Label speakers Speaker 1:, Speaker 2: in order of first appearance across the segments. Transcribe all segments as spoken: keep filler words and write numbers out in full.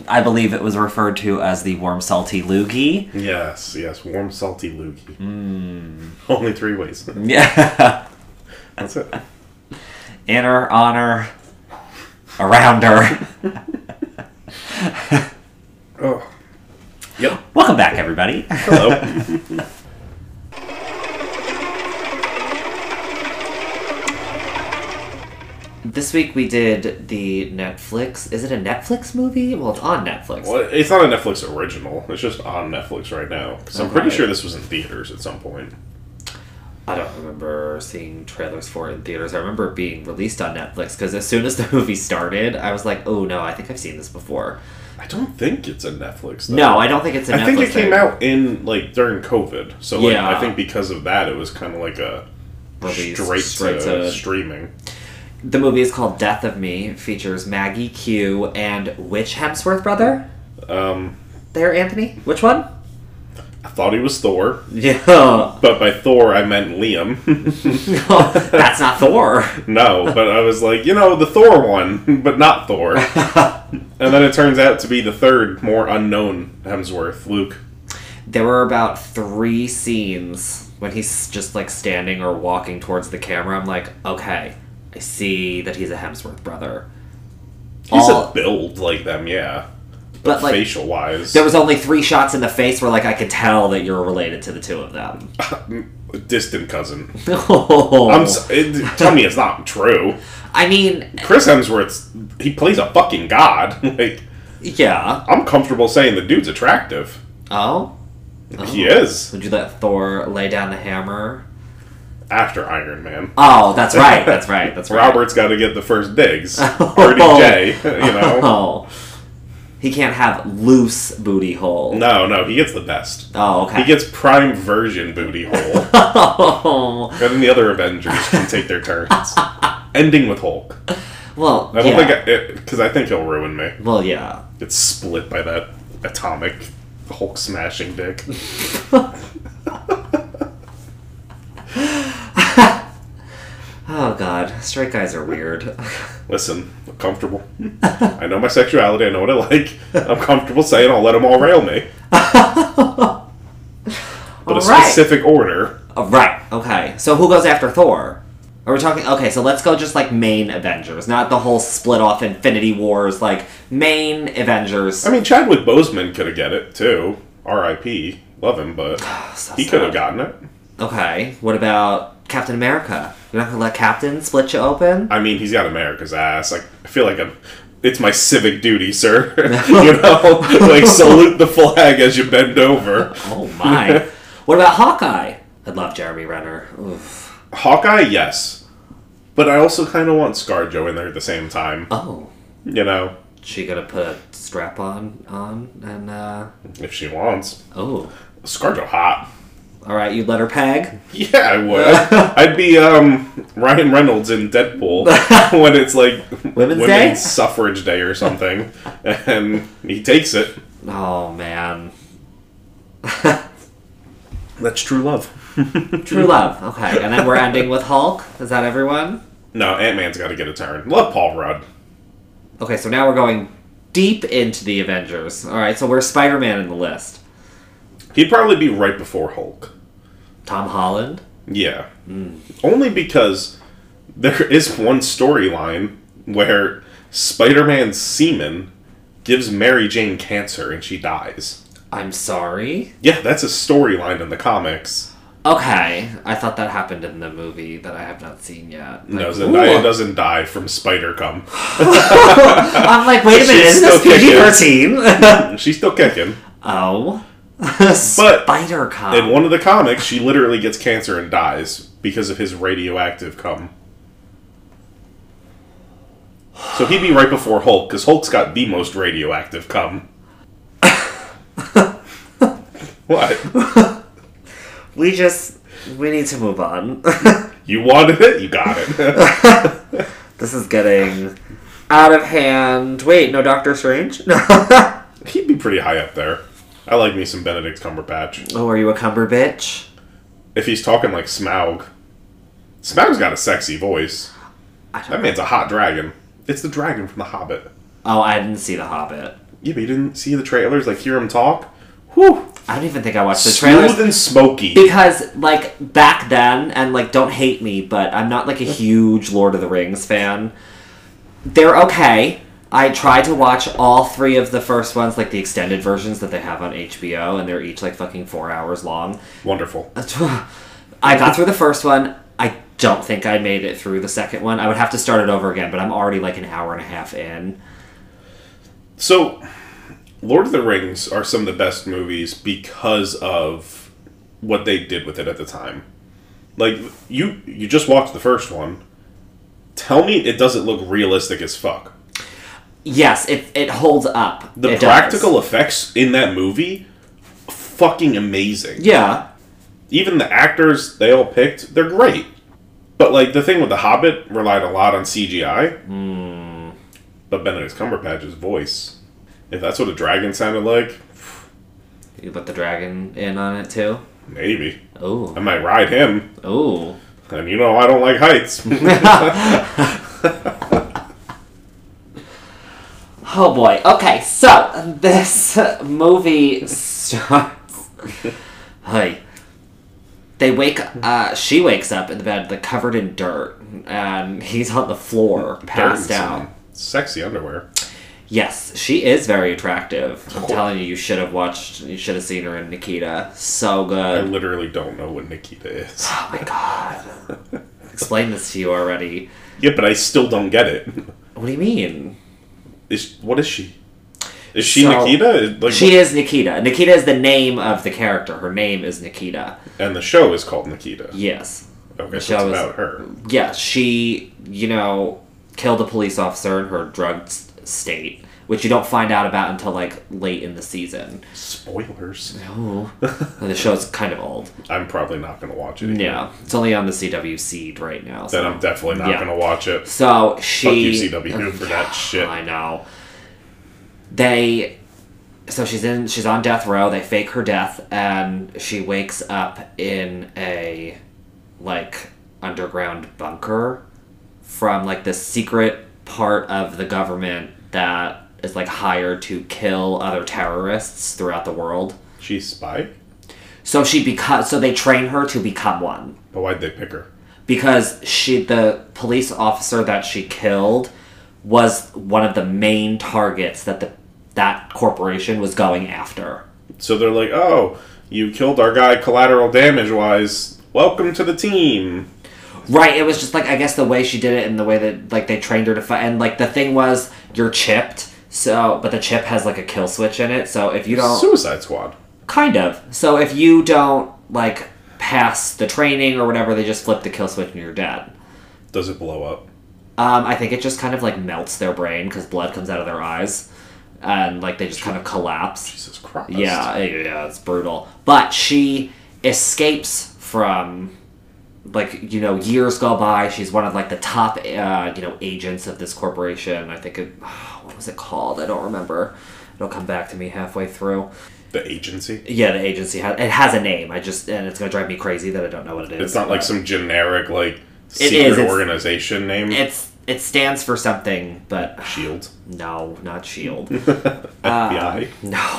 Speaker 1: I believe it was referred to as the warm, salty loogie.
Speaker 2: Yes, yes, warm, salty loogie.
Speaker 1: Mm.
Speaker 2: Only three ways.
Speaker 1: Yeah.
Speaker 2: That's it.
Speaker 1: Inner, honor, around her.
Speaker 2: Oh. Yep.
Speaker 1: Welcome back, everybody.
Speaker 2: Hello.
Speaker 1: This week we did the Netflix... Is it a Netflix movie? Well, it's on Netflix.
Speaker 2: Well, it's not a Netflix original. It's just on Netflix right now. So I'm
Speaker 1: Okay.
Speaker 2: pretty sure this was in theaters at some point.
Speaker 1: I don't remember seeing trailers for it in theaters. I remember it being released on Netflix, because as soon as the movie started, I was like, oh no, I think I've seen this before.
Speaker 2: I don't think it's a Netflix, though.
Speaker 1: No, I don't think it's a Netflix
Speaker 2: I think it came
Speaker 1: thing.
Speaker 2: out in, like, during COVID. So, like,
Speaker 1: Yeah.
Speaker 2: I think because of that, it was kind of like a
Speaker 1: Release
Speaker 2: straight,
Speaker 1: straight
Speaker 2: to,
Speaker 1: to-
Speaker 2: streaming.
Speaker 1: The movie is called Death of Me. It features Maggie Q and which Hemsworth brother?
Speaker 2: Um,
Speaker 1: There, Anthony? Which one?
Speaker 2: I thought he was Thor,
Speaker 1: Yeah.
Speaker 2: but by Thor I meant Liam.
Speaker 1: That's not Thor.
Speaker 2: No, but I was like, you know, the Thor one, but not Thor. And then it turns out to be the third, more unknown Hemsworth, Luke.
Speaker 1: There were about three scenes when he's just like standing or walking towards the camera. I'm like, okay, I see that he's a Hemsworth brother.
Speaker 2: He's
Speaker 1: All-
Speaker 2: a build like them, yeah.
Speaker 1: But like,
Speaker 2: facial wise.
Speaker 1: there was only three shots in the face where like I could tell that you're related to the two of them.
Speaker 2: Distant cousin.
Speaker 1: Oh.
Speaker 2: I'm so, it, tell me it's not true.
Speaker 1: I mean,
Speaker 2: Chris Hemsworth's, he plays a fucking god. Like,
Speaker 1: yeah.
Speaker 2: I'm comfortable saying the dude's attractive.
Speaker 1: Oh? Oh.
Speaker 2: He is.
Speaker 1: Would you let Thor lay down the hammer?
Speaker 2: After Iron Man.
Speaker 1: Oh, that's right. That's right. That's right.
Speaker 2: Robert's got to get the first digs. R D J, you know.
Speaker 1: Oh. He can't have loose booty hole.
Speaker 2: No, no, he gets the best.
Speaker 1: Oh, okay.
Speaker 2: He gets prime version booty hole.
Speaker 1: Oh.
Speaker 2: And then the other Avengers can take their turns. Ending with Hulk.
Speaker 1: Well,
Speaker 2: I don't
Speaker 1: yeah.
Speaker 2: think, because I, I think he'll ruin me.
Speaker 1: Well, yeah.
Speaker 2: It's split by that atomic Hulk smashing dick.
Speaker 1: Oh, God. Straight guys are weird.
Speaker 2: Listen, I'm comfortable. I know my sexuality. I know what I like. I'm comfortable saying I'll let them all rail me. But
Speaker 1: All
Speaker 2: a
Speaker 1: right.
Speaker 2: specific order.
Speaker 1: Oh, right. Okay. So who goes after Thor? Are we talking... Okay, so let's go just, like, main Avengers. Not the whole split-off Infinity Wars. Like, main Avengers.
Speaker 2: I mean, Chadwick Boseman could have get it, too. R I P Love him, but
Speaker 1: So
Speaker 2: he
Speaker 1: sad.
Speaker 2: could have gotten it.
Speaker 1: Okay. What about Captain America? You're not gonna let Captain split you open?
Speaker 2: I mean, he's got America's ass. Like, I feel like I'm... It's my civic duty, sir. You know? Like, salute the flag as you bend over.
Speaker 1: Oh, my. What about Hawkeye? I'd love Jeremy Renner. Oof.
Speaker 2: Hawkeye, yes. But I also kind of want ScarJo in there at the same time.
Speaker 1: Oh.
Speaker 2: You know?
Speaker 1: She gonna put a strap on on and uh
Speaker 2: If she wants.
Speaker 1: oh.
Speaker 2: ScarJo hot.
Speaker 1: Alright, you'd let her peg?
Speaker 2: Yeah, I would. I'd be um Ryan Reynolds in Deadpool when it's like
Speaker 1: Women's
Speaker 2: Women's
Speaker 1: Day?
Speaker 2: Suffrage Day or something. And he takes it.
Speaker 1: Oh man.
Speaker 2: That's true love.
Speaker 1: True love. Okay. And then we're ending with Hulk. Is that everyone?
Speaker 2: No, Ant-Man's got to get a turn. Love Paul Rudd.
Speaker 1: Okay, so now we're going deep into the Avengers. Alright, so where's Spider-Man in the list?
Speaker 2: He'd probably be right before Hulk.
Speaker 1: Tom Holland?
Speaker 2: Yeah. Mm. Only because there is one storyline where Spider-Man's semen gives Mary Jane cancer and she dies.
Speaker 1: I'm sorry?
Speaker 2: Yeah, that's a storyline in the comics.
Speaker 1: Okay. I thought that happened in the movie that I have not seen yet.
Speaker 2: No,
Speaker 1: Like,
Speaker 2: Zendaya
Speaker 1: ooh.
Speaker 2: doesn't die from spider cum.
Speaker 1: I'm like, wait a minute,
Speaker 2: She's
Speaker 1: isn't this
Speaker 2: still
Speaker 1: P G
Speaker 2: kicking.
Speaker 1: thirteen?
Speaker 2: She's still kicking.
Speaker 1: Oh. Spider cum.
Speaker 2: In one of the comics, she literally gets cancer and dies because of his radioactive cum. So he'd be right before Hulk, because Hulk's got the most radioactive cum. What?
Speaker 1: We just... We need to move on.
Speaker 2: You wanted it, you got it.
Speaker 1: This is getting out of hand. Wait, no Doctor Strange?
Speaker 2: He'd be pretty high up there. I like me some Benedict Cumberbatch.
Speaker 1: Oh, are you a cumber bitch?
Speaker 2: If he's talking like Smaug. Smaug's got a sexy voice.
Speaker 1: I don't
Speaker 2: That man's a hot dragon. It's the dragon from The Hobbit.
Speaker 1: Oh, I didn't see The Hobbit.
Speaker 2: Yeah, but you didn't see the trailers, like hear him talk? Whew.
Speaker 1: I don't even think I watched the
Speaker 2: Smooth
Speaker 1: trailers.
Speaker 2: and smoky.
Speaker 1: Because, like, back then, and, like, don't hate me, but I'm not, like, a huge Lord of the Rings fan. They're okay. I tried to watch all three of the first ones, like, the extended versions that they have on H B O, and they're each, like, fucking four hours long.
Speaker 2: Wonderful.
Speaker 1: I got through the first one. I don't think I made it through the second one. I would have to start it over again, but I'm already, like, an hour and a half in.
Speaker 2: So, Lord of the Rings are some of the best movies because of what they did with it at the time. Like, you you just watched the first one. Tell me it doesn't look realistic as fuck.
Speaker 1: Yes, it it holds up.
Speaker 2: The
Speaker 1: it
Speaker 2: practical
Speaker 1: does.
Speaker 2: effects in that movie, fucking amazing.
Speaker 1: Yeah.
Speaker 2: Even the actors they all picked, they're great. But, like, the thing with The Hobbit relied a lot on C G I.
Speaker 1: Mm.
Speaker 2: But Benedict Cumberbatch's voice, if that's what a dragon sounded like...
Speaker 1: You put the dragon in on it, too?
Speaker 2: Maybe.
Speaker 1: Oh.
Speaker 2: I might ride him.
Speaker 1: Oh.
Speaker 2: And you know I don't like heights.
Speaker 1: Oh boy. Okay, so this movie starts. Hey. They wake uh she wakes up in the bed, like, covered in dirt, and he's on the floor, passed out.
Speaker 2: Sexy underwear.
Speaker 1: Yes, she is very attractive. I'm telling you, you should have watched, you should have seen her in Nikita. So
Speaker 2: I
Speaker 1: good.
Speaker 2: literally don't know what Nikita is.
Speaker 1: Oh my god. Explain this to you already.
Speaker 2: Yeah, but I still don't get it.
Speaker 1: What do you mean?
Speaker 2: Is what is she? Is she
Speaker 1: So,
Speaker 2: Nikita? Like,
Speaker 1: she is Nikita. Nikita is the name of the character. Her name is Nikita.
Speaker 2: and the show is called Nikita.
Speaker 1: Yes.
Speaker 2: Okay,
Speaker 1: The
Speaker 2: so
Speaker 1: show
Speaker 2: it's
Speaker 1: is-
Speaker 2: about her.
Speaker 1: Yeah, she, you know, killed a police officer in her drugged s- state, which you don't find out about until, like, late in the season.
Speaker 2: Spoilers.
Speaker 1: Oh. The show's kind of old.
Speaker 2: I'm probably not going to watch it. Again.
Speaker 1: Yeah. It's only on the C W seed right now.
Speaker 2: Then
Speaker 1: So.
Speaker 2: I'm definitely not
Speaker 1: Yeah.
Speaker 2: going to watch it.
Speaker 1: So she.
Speaker 2: Fuck you, C W, for that shit.
Speaker 1: I know. They. So she's in. She's on death row. They fake her death, and she wakes up in a, like, underground bunker from, like, the secret part of the government that is, like, hired to kill other terrorists throughout the world.
Speaker 2: She's spy?
Speaker 1: So she beca- So they train her to become one.
Speaker 2: But why'd they pick her?
Speaker 1: Because she, the police officer that she killed, was one of the main targets that the that corporation was going after.
Speaker 2: So they're like, oh, you killed our guy collateral damage wise. Welcome to the team.
Speaker 1: Right, it was just, like, I guess the way she did it and the way that, like, they trained her to fight. And, like, the thing was, you're chipped, so, but the chip has, like, a kill switch in it, so if you don't...
Speaker 2: Suicide Squad.
Speaker 1: Kind of. So if you don't, like, pass the training or whatever, they just flip the kill switch and you're dead.
Speaker 2: Does it blow up?
Speaker 1: Um, I think it just kind of, like, melts their brain because blood comes out of their eyes. And, like, they just kind of collapse.
Speaker 2: Jesus Christ.
Speaker 1: Yeah, yeah, it's brutal. But she escapes from, like, you know, years go by. She's one of, like, the top, uh, you know, agents of this corporation. I think it, oh, what was it called? I don't remember. It'll come back to me halfway through.
Speaker 2: The agency?
Speaker 1: Yeah, the agency has, it has a name. I just, and it's going to drive me crazy that I don't know what it is.
Speaker 2: It's not like
Speaker 1: but
Speaker 2: some generic, like,
Speaker 1: It
Speaker 2: secret
Speaker 1: is, it's-
Speaker 2: organization name?
Speaker 1: It's, it stands for something, but
Speaker 2: SHIELD?
Speaker 1: no, not SHIELD.
Speaker 2: F B I?
Speaker 1: No.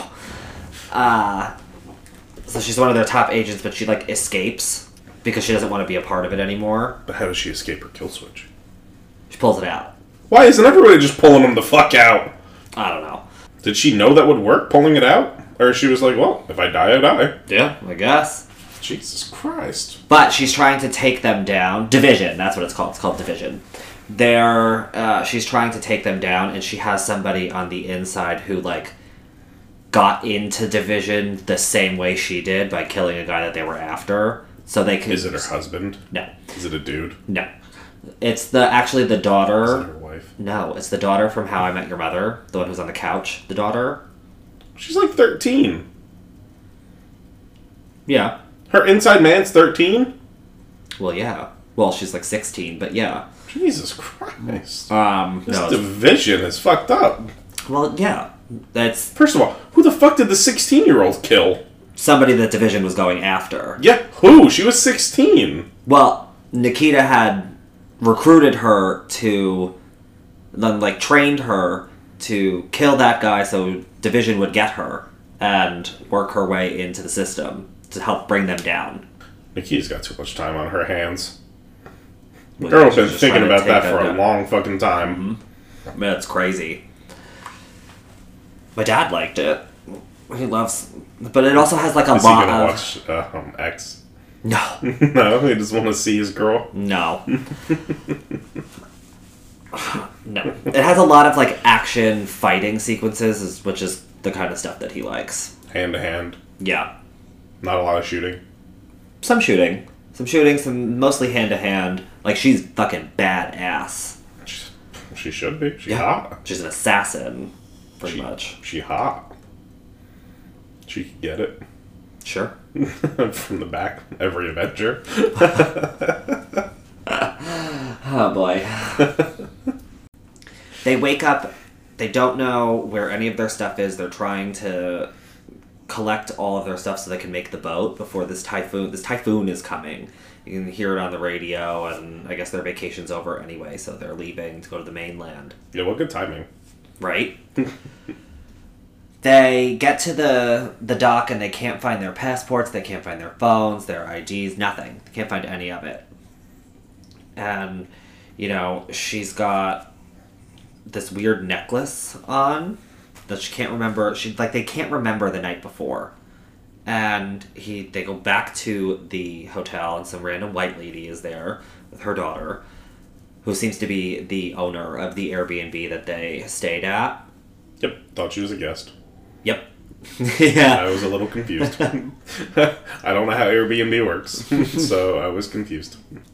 Speaker 1: Uh, so she's one of their top agents, but she, like, escapes because she doesn't want to be a part of it anymore.
Speaker 2: But how does she escape her kill switch?
Speaker 1: She pulls it out.
Speaker 2: Why isn't everybody just pulling them the fuck out?
Speaker 1: I don't know.
Speaker 2: Did she know that would work, pulling it out? Or she was like, well, if I die, I die.
Speaker 1: Yeah, I guess.
Speaker 2: Jesus Christ.
Speaker 1: But she's trying to take them down. Division, that's what it's called. It's called Division. They're, uh, she's trying to take them down, and she has somebody on the inside who, like, got into Division the same way she did by killing a guy that they were after. So they could...
Speaker 2: Is it her husband?
Speaker 1: No.
Speaker 2: Is it a dude?
Speaker 1: No. It's the actually the
Speaker 2: Is it
Speaker 1: daughter.
Speaker 2: her wife?
Speaker 1: No, it's the daughter from How I Met Your Mother, the one who's on the couch. The daughter.
Speaker 2: She's like thirteen.
Speaker 1: Yeah.
Speaker 2: Her inside man's thirteen?
Speaker 1: Well, yeah. Well, she's like sixteen, but yeah.
Speaker 2: Jesus Christ.
Speaker 1: Um.
Speaker 2: This
Speaker 1: No.
Speaker 2: division is fucked up.
Speaker 1: Well, yeah. That's
Speaker 2: First of all, who the fuck did the sixteen-year-old kill?
Speaker 1: somebody that Division was going after.
Speaker 2: Yeah, who? She was sixteen.
Speaker 1: Well, Nikita had recruited her to, then like trained her to kill that guy so Division would get her and work her way into the system to help bring them down.
Speaker 2: Nikita's got too much time on her hands.
Speaker 1: Well,
Speaker 2: Girl's
Speaker 1: she's
Speaker 2: been
Speaker 1: just
Speaker 2: thinking
Speaker 1: trying to
Speaker 2: about that
Speaker 1: take
Speaker 2: for
Speaker 1: them
Speaker 2: a
Speaker 1: down.
Speaker 2: long fucking time.
Speaker 1: Mm-hmm. That's crazy. My dad liked it. He loves... But it also has, like, a
Speaker 2: Is he
Speaker 1: lot
Speaker 2: gonna
Speaker 1: of...
Speaker 2: watch uh, um, X?
Speaker 1: No.
Speaker 2: No, he just want to see his girl.
Speaker 1: No. No. It has a lot of, like, action fighting sequences, is- which is the kind of stuff that he likes.
Speaker 2: Hand to hand.
Speaker 1: Yeah.
Speaker 2: Not a lot of shooting.
Speaker 1: Some shooting. Some shooting, some mostly hand-to-hand. Like, she's fucking badass.
Speaker 2: She, she should be. She
Speaker 1: Yeah.
Speaker 2: hot.
Speaker 1: She's an assassin, pretty
Speaker 2: She,
Speaker 1: much.
Speaker 2: She hot. She can get it.
Speaker 1: Sure.
Speaker 2: From the back. Every Avenger.
Speaker 1: Oh, boy. They wake up. They don't know where any of their stuff is. They're trying to collect all of their stuff so they can make the boat before this typhoon. This typhoon is coming. You can hear it on the radio, and I guess their vacation's over anyway, so they're leaving to go to the mainland.
Speaker 2: Yeah, what good timing.
Speaker 1: Right? They get to the the dock and they can't find their passports, they can't find their phones, their I Ds, nothing. They can't find any of it. And, you know, she's got this weird necklace on that she can't remember. She like they can't remember the night before. And he they go back to the hotel and some random white lady is there with her daughter, who seems to be the owner of the Airbnb that they stayed at.
Speaker 2: Yep, thought she was a guest.
Speaker 1: Yep. Yeah.
Speaker 2: I was a little confused. I don't know how Airbnb works, so I was confused.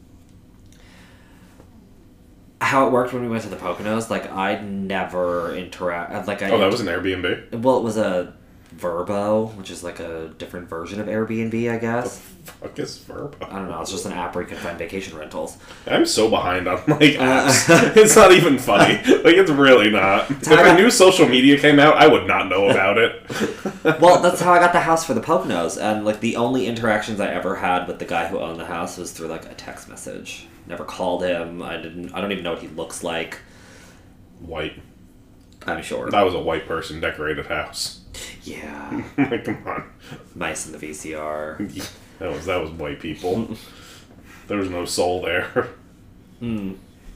Speaker 1: How it worked when we went to the Poconos, like, I never interact... Like, I,
Speaker 2: Oh, that was an Airbnb?
Speaker 1: Well, it was a Verbo, which is like a different version of Airbnb, I guess.
Speaker 2: Fuck is Verbo?
Speaker 1: I don't know, it's just an app where you can find vacation rentals.
Speaker 2: I'm so behind on, like, apps. It's not even funny. Like, it's really not. If a new social media came out, I would not know about it.
Speaker 1: Well, that's how I got the house for the Poconos, and, like, the only interactions I ever had with the guy who owned the house was through, like, a text message. Never called him. I didn't. I don't even know what he looks like.
Speaker 2: White.
Speaker 1: I'm sure.
Speaker 2: That was a white person decorated house.
Speaker 1: Yeah.
Speaker 2: Like, come on.
Speaker 1: Mice in the V C R.
Speaker 2: That was that was white people. There was no soul there.
Speaker 1: Hmm.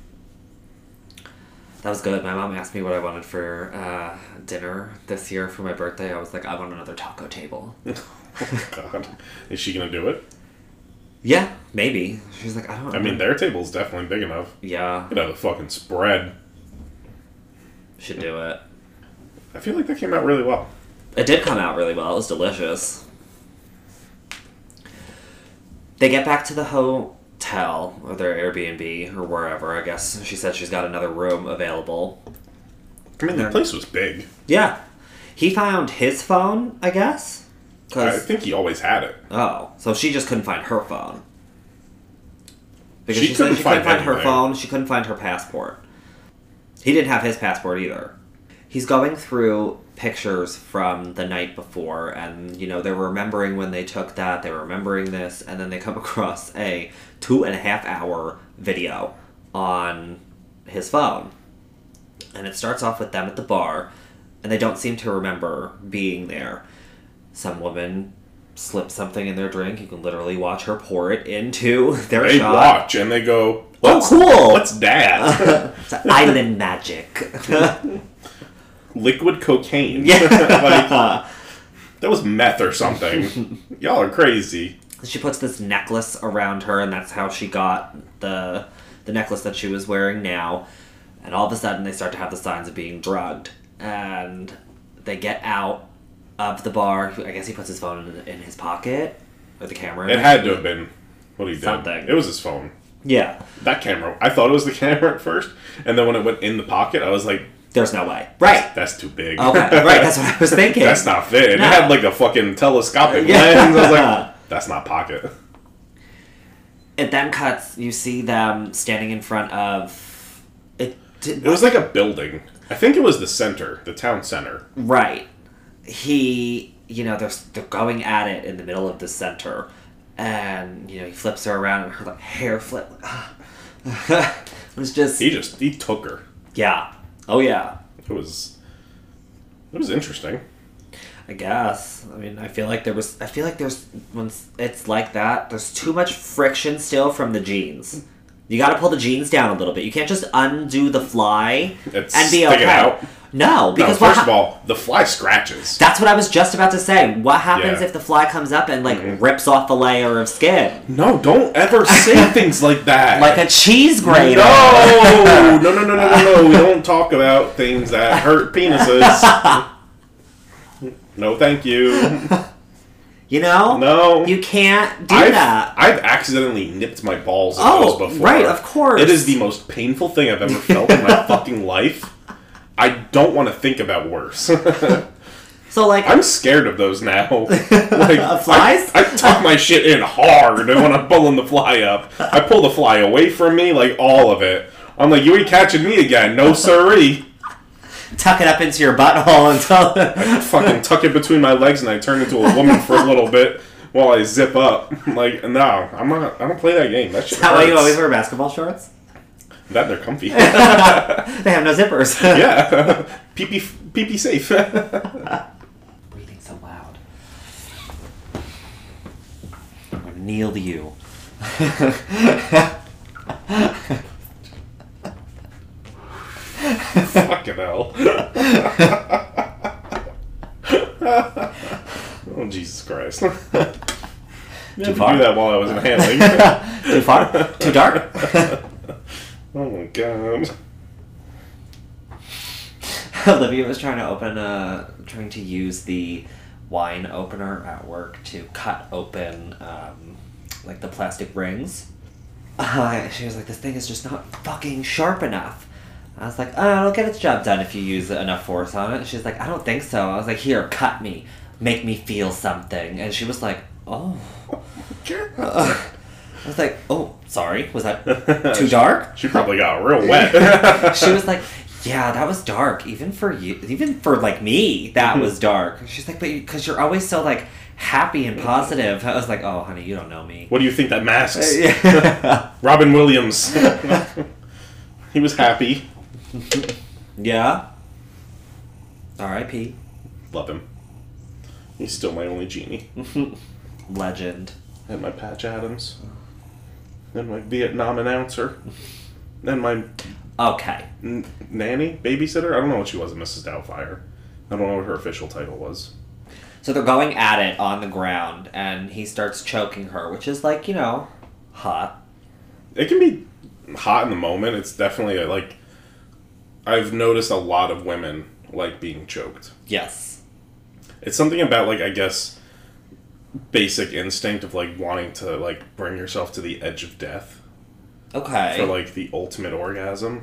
Speaker 1: That was good. My mom asked me what I wanted for uh, dinner this year for my birthday. I was like, I want another taco table.
Speaker 2: Oh, God. Is she gonna do it?
Speaker 1: Yeah, maybe. She's like, I don't know.
Speaker 2: I mean, their table's definitely big enough.
Speaker 1: Yeah.
Speaker 2: You know, the fucking spread.
Speaker 1: Should do it.
Speaker 2: I feel like that came out really well.
Speaker 1: It did come out really well. It was delicious. They get back to the hotel, or their Airbnb, or wherever, I guess. She said she's got another room available.
Speaker 2: I mean, the place was big.
Speaker 1: Yeah. He found his phone, I guess?
Speaker 2: I
Speaker 1: 'Cause-
Speaker 2: think he always had it.
Speaker 1: Oh, so she just couldn't find her phone. Because
Speaker 2: She
Speaker 1: she,
Speaker 2: couldn't
Speaker 1: said she
Speaker 2: find
Speaker 1: couldn't find her
Speaker 2: anything.
Speaker 1: phone, she couldn't find her passport. He didn't have his passport either. He's going through pictures from the night before, and, you know, they're remembering when they took that, they're remembering this, and then they come across a two and a half hour video on his phone. And it starts off with them at the bar, and they don't seem to remember being there. Some woman slips something in their drink. You can literally watch her pour it into their
Speaker 2: They
Speaker 1: shot.
Speaker 2: watch and they go,
Speaker 1: Oh,
Speaker 2: "What's
Speaker 1: cool!
Speaker 2: What's that?"
Speaker 1: It's island magic.
Speaker 2: Liquid cocaine.
Speaker 1: Yeah.
Speaker 2: Like, that was meth or something. Y'all are crazy.
Speaker 1: She puts this necklace around her, and that's how she got the the necklace that she was wearing now. And all of a sudden, they start to have the signs of being drugged. And they get out of the bar. I guess he puts his phone in, in his pocket, or the camera.
Speaker 2: It had to have been what he did.
Speaker 1: Something.
Speaker 2: It was his phone.
Speaker 1: Yeah.
Speaker 2: That camera. I thought it was the camera at first, and then when it went in the pocket, I was like,
Speaker 1: There's no way. Right.
Speaker 2: that's too big.
Speaker 1: Okay, right, that's what I was thinking.
Speaker 2: That's not fit. It
Speaker 1: No.
Speaker 2: had like a fucking telescopic
Speaker 1: Yeah.
Speaker 2: lens. I was like, that's not pocket.
Speaker 1: It then cuts, you see them standing in front of... It, did,
Speaker 2: It was like a building. I think it was the center, the town center.
Speaker 1: Right. He, you know, they're, they're going at it in the middle of the center. And, you know, he flips her around and her like, hair flip. It was just...
Speaker 2: He just, he took her.
Speaker 1: Yeah. Oh, yeah.
Speaker 2: It was, It was interesting.
Speaker 1: I guess. I mean, I feel like there was. I feel like there's when it's like that. There's too much friction still from the jeans. You got to pull the jeans down a little bit. You can't just undo the fly
Speaker 2: It's
Speaker 1: and be
Speaker 2: stick
Speaker 1: okay.
Speaker 2: it out.
Speaker 1: No,
Speaker 2: No,
Speaker 1: because
Speaker 2: first
Speaker 1: what
Speaker 2: of all, the fly scratches.
Speaker 1: that's what I was just about to say. What happens
Speaker 2: Yeah.
Speaker 1: if the fly comes up and like
Speaker 2: Mhm.
Speaker 1: rips off the layer of skin,
Speaker 2: No, don't ever say things like that.
Speaker 1: like a cheese grater?
Speaker 2: No, no, no, no, no, no, no. We don't talk about things that hurt penises. No, thank you.
Speaker 1: You know,
Speaker 2: No.
Speaker 1: you can't do
Speaker 2: I've,
Speaker 1: that.
Speaker 2: I've accidentally nipped my balls in
Speaker 1: Oh,
Speaker 2: those before.
Speaker 1: right, of course.
Speaker 2: It is the most painful thing I've ever felt in my fucking life. I don't want to think about worse.
Speaker 1: So like,
Speaker 2: I'm scared of those now. Like,
Speaker 1: Of flies?
Speaker 2: I, I tuck my shit in hard when I'm pulling the fly up. I pull the fly away from me, like all of it. I'm like, you ain't catching me again. No siree.
Speaker 1: tuck it up into your butthole until.
Speaker 2: I fucking tuck it between my legs and I turn into a woman for a little bit while I zip up. Like, no, I'm not. I don't play that game. That shit
Speaker 1: Is that why you
Speaker 2: hurts.
Speaker 1: always wear basketball shorts?
Speaker 2: That they're comfy.
Speaker 1: They have no zippers.
Speaker 2: Yeah, pee pee pee pee safe.
Speaker 1: Breathing so loud. I'm gonna kneel to you.
Speaker 2: Fucking hell. Oh, Jesus Christ. You had to
Speaker 1: far?
Speaker 2: do that while I was inhaling.
Speaker 1: Too far? Too dark?
Speaker 2: Oh my god.
Speaker 1: Olivia was trying to open a, trying to use the wine opener at work to cut open, um, like the plastic rings. Uh, she was like, this thing is just not fucking sharp enough. I was like, oh, it'll get its job done if you use enough force on it. She's like, I don't think so. I was like, here, cut me. Make me feel something. And she was like, oh. Uh, I was like, oh, sorry. Was that too dark?
Speaker 2: She probably got real wet.
Speaker 1: She was like, yeah, that was dark. Even for you, even for like me, that was dark. She's like, but because you, you're always so like happy and positive. I was like, oh, honey, you don't know me.
Speaker 2: What do you think that masks?
Speaker 1: Yeah.
Speaker 2: Robin Williams. He was happy.
Speaker 1: Yeah. R I P
Speaker 2: Love him. He's still my only genie.
Speaker 1: Legend.
Speaker 2: And my Patch Adams. And my Vietnam announcer. And my
Speaker 1: Okay.
Speaker 2: n- nanny? Babysitter? I don't know what she was in Missus Doubtfire. I don't know what her official title was.
Speaker 1: So they're going at it on the ground, and he starts choking her, which is like, you know, hot.
Speaker 2: It can be hot in the moment. It's definitely, a, like... I've noticed a lot of women like being choked.
Speaker 1: Yes.
Speaker 2: It's something about, like, I guess, basic instinct of, like, wanting to, like, bring yourself to the edge of death.
Speaker 1: Okay.
Speaker 2: For, like, the ultimate orgasm.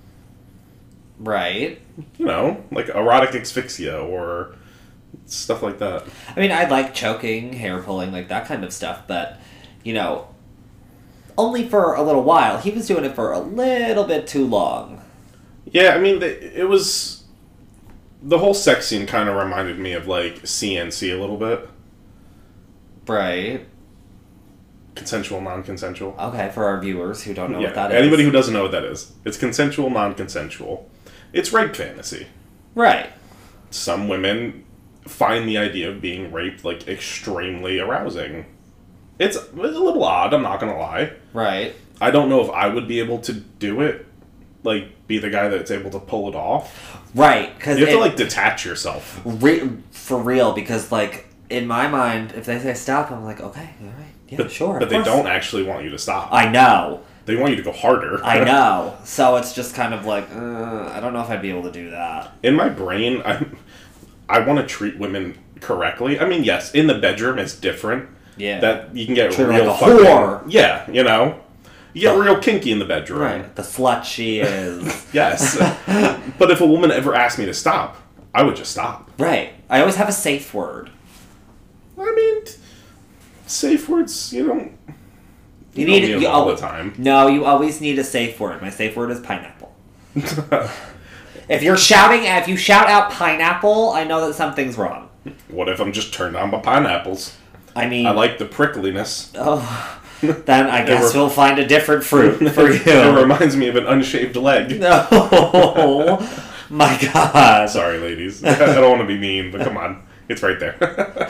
Speaker 1: Right.
Speaker 2: You know, like erotic asphyxia or stuff like that.
Speaker 1: I mean, I like choking, hair pulling, like that kind of stuff, but, you know, only for a little while. He was doing it for a little bit too long.
Speaker 2: Yeah, I mean, the, it was... The whole sex scene kind of reminded me of, like, C N C a little bit.
Speaker 1: Right.
Speaker 2: Consensual, non-consensual.
Speaker 1: Okay, for our viewers who don't know
Speaker 2: Yeah,
Speaker 1: what that is.
Speaker 2: anybody who doesn't know what that is. It's consensual, non-consensual. It's rape fantasy.
Speaker 1: Right.
Speaker 2: Some women find the idea of being raped, like, extremely arousing. It's a little odd, I'm not gonna lie.
Speaker 1: Right.
Speaker 2: I don't know if I would be able to do it. Like, be the guy that's able to pull it off.
Speaker 1: Right, because
Speaker 2: You have to, like, detach yourself.
Speaker 1: re- for real, because, like, in my mind, if they say stop, I'm like, okay, all right, yeah,
Speaker 2: But,
Speaker 1: sure.
Speaker 2: but
Speaker 1: of
Speaker 2: they
Speaker 1: course.
Speaker 2: don't actually want you to stop.
Speaker 1: I know.
Speaker 2: They want you to go harder.
Speaker 1: I know. So it's just kind of like, uh, I don't know if I'd be able to do that.
Speaker 2: In my brain, I I want to treat women correctly. I mean, yes, in the bedroom it's different.
Speaker 1: Yeah.
Speaker 2: That you can get
Speaker 1: Treat her
Speaker 2: real
Speaker 1: like a
Speaker 2: fucking,
Speaker 1: whore.
Speaker 2: Yeah, you know. You get real kinky in the bedroom.
Speaker 1: Right. The slut she is.
Speaker 2: Yes. But if a woman ever asked me to stop, I would just stop.
Speaker 1: Right. I always have a safe word.
Speaker 2: I mean, safe words, you don't...
Speaker 1: You,
Speaker 2: You,
Speaker 1: need
Speaker 2: don't need
Speaker 1: you
Speaker 2: them all
Speaker 1: al-
Speaker 2: the time.
Speaker 1: No, you always need a safe word. My safe word is pineapple. If you're shouting, if you shout out pineapple, I know that something's wrong.
Speaker 2: What if I'm just turned on by pineapples?
Speaker 1: I mean,
Speaker 2: I like the prickliness.
Speaker 1: oh, then I guess
Speaker 2: re-
Speaker 1: we'll find a different fruit for you.
Speaker 2: It reminds me of an unshaved leg.
Speaker 1: No. My God.
Speaker 2: Sorry, ladies. I don't want to be mean, but come on. It's right there.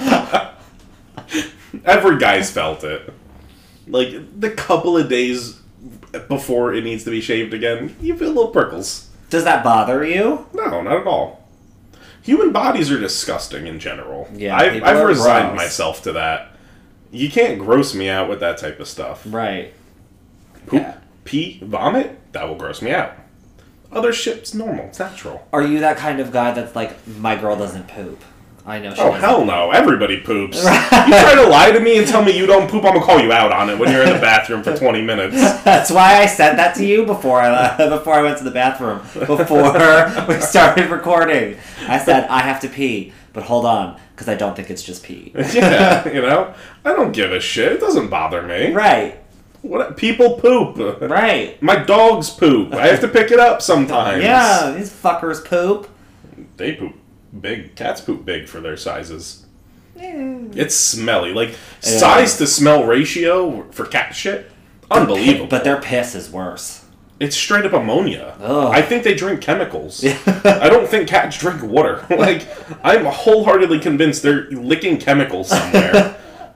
Speaker 2: Every guy's felt it. Like, the couple of days before it needs to be shaved again, you feel little prickles.
Speaker 1: Does that bother you?
Speaker 2: No, not at all. Human bodies are disgusting in general.
Speaker 1: Yeah,
Speaker 2: I've,
Speaker 1: people
Speaker 2: I've
Speaker 1: are
Speaker 2: resigned
Speaker 1: gross.
Speaker 2: myself to that. You can't gross me out with that type of stuff.
Speaker 1: Right.
Speaker 2: Poop,
Speaker 1: Yeah.
Speaker 2: pee, vomit, that will gross me out. Other shit's normal. It's natural.
Speaker 1: Are you that kind of guy that's like, my girl doesn't poop? I know she
Speaker 2: Oh,
Speaker 1: doesn't.
Speaker 2: hell no. Everybody poops. You try to lie to me and tell me you don't poop, I'm going to call you out on it when you're in the bathroom for twenty minutes.
Speaker 1: That's why I said that to you before I left, before I went to the bathroom, before we started recording. I said, I have to pee, but hold on, because I don't think it's just pee.
Speaker 2: Yeah, you know? I don't give a shit. It doesn't bother me.
Speaker 1: Right.
Speaker 2: What? People poop.
Speaker 1: Right.
Speaker 2: My dogs poop. I have to pick it up sometimes.
Speaker 1: Yeah, these fuckers poop.
Speaker 2: They poop big. Cats poop big for their sizes. It's smelly. Like,
Speaker 1: Yeah.
Speaker 2: size to smell ratio for cat shit, unbelievable.
Speaker 1: But their piss is worse.
Speaker 2: It's straight up ammonia.
Speaker 1: Ugh.
Speaker 2: I think they drink chemicals. I don't think cats drink water. Like, I'm wholeheartedly convinced they're licking chemicals somewhere.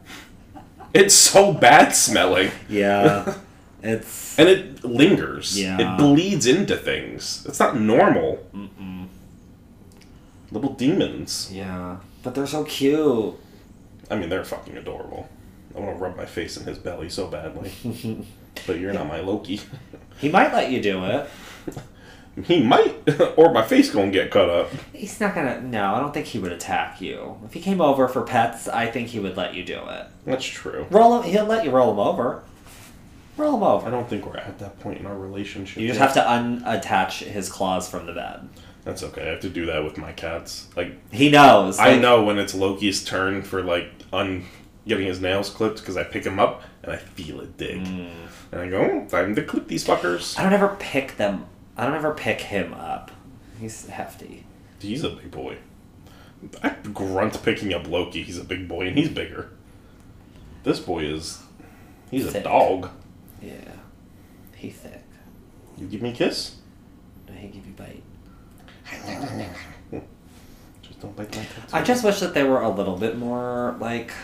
Speaker 2: It's so bad smelling.
Speaker 1: Yeah. It's...
Speaker 2: And it lingers.
Speaker 1: Yeah.
Speaker 2: It bleeds into things. It's not normal.
Speaker 1: Mm-mm.
Speaker 2: Little demons.
Speaker 1: Yeah. But they're so cute.
Speaker 2: I mean, they're fucking adorable. I want to rub my face in his belly so badly. But you're not my Loki.
Speaker 1: He might let you do it.
Speaker 2: He might, or my face gonna get cut up.
Speaker 1: He's not gonna... No, I don't think he would attack you. If he came over for pets, I think he would let you do it.
Speaker 2: That's true.
Speaker 1: Roll him... He'll let you roll him over. Roll him
Speaker 2: I
Speaker 1: over.
Speaker 2: don't think we're at that point in our relationship.
Speaker 1: You just
Speaker 2: yet.
Speaker 1: have to unattach his claws from the bed.
Speaker 2: That's okay. I have to do that with my cats. Like,
Speaker 1: He knows.
Speaker 2: I
Speaker 1: like-
Speaker 2: know when it's Loki's turn for, like, un getting his nails clipped because I pick him up and I feel it dig.
Speaker 1: Mm.
Speaker 2: And I go, oh, time to clip these fuckers.
Speaker 1: I don't ever pick them... I don't ever pick him up. He's hefty.
Speaker 2: He's a big boy. I grunt picking up Loki. He's a big boy and he's bigger. This boy is... He's
Speaker 1: Thick.
Speaker 2: a dog.
Speaker 1: Yeah. He thick.
Speaker 2: You give me a kiss?
Speaker 1: No, he give you bite.
Speaker 2: Just don't bite my tattoo.
Speaker 1: I just wish that they were a little bit more, like...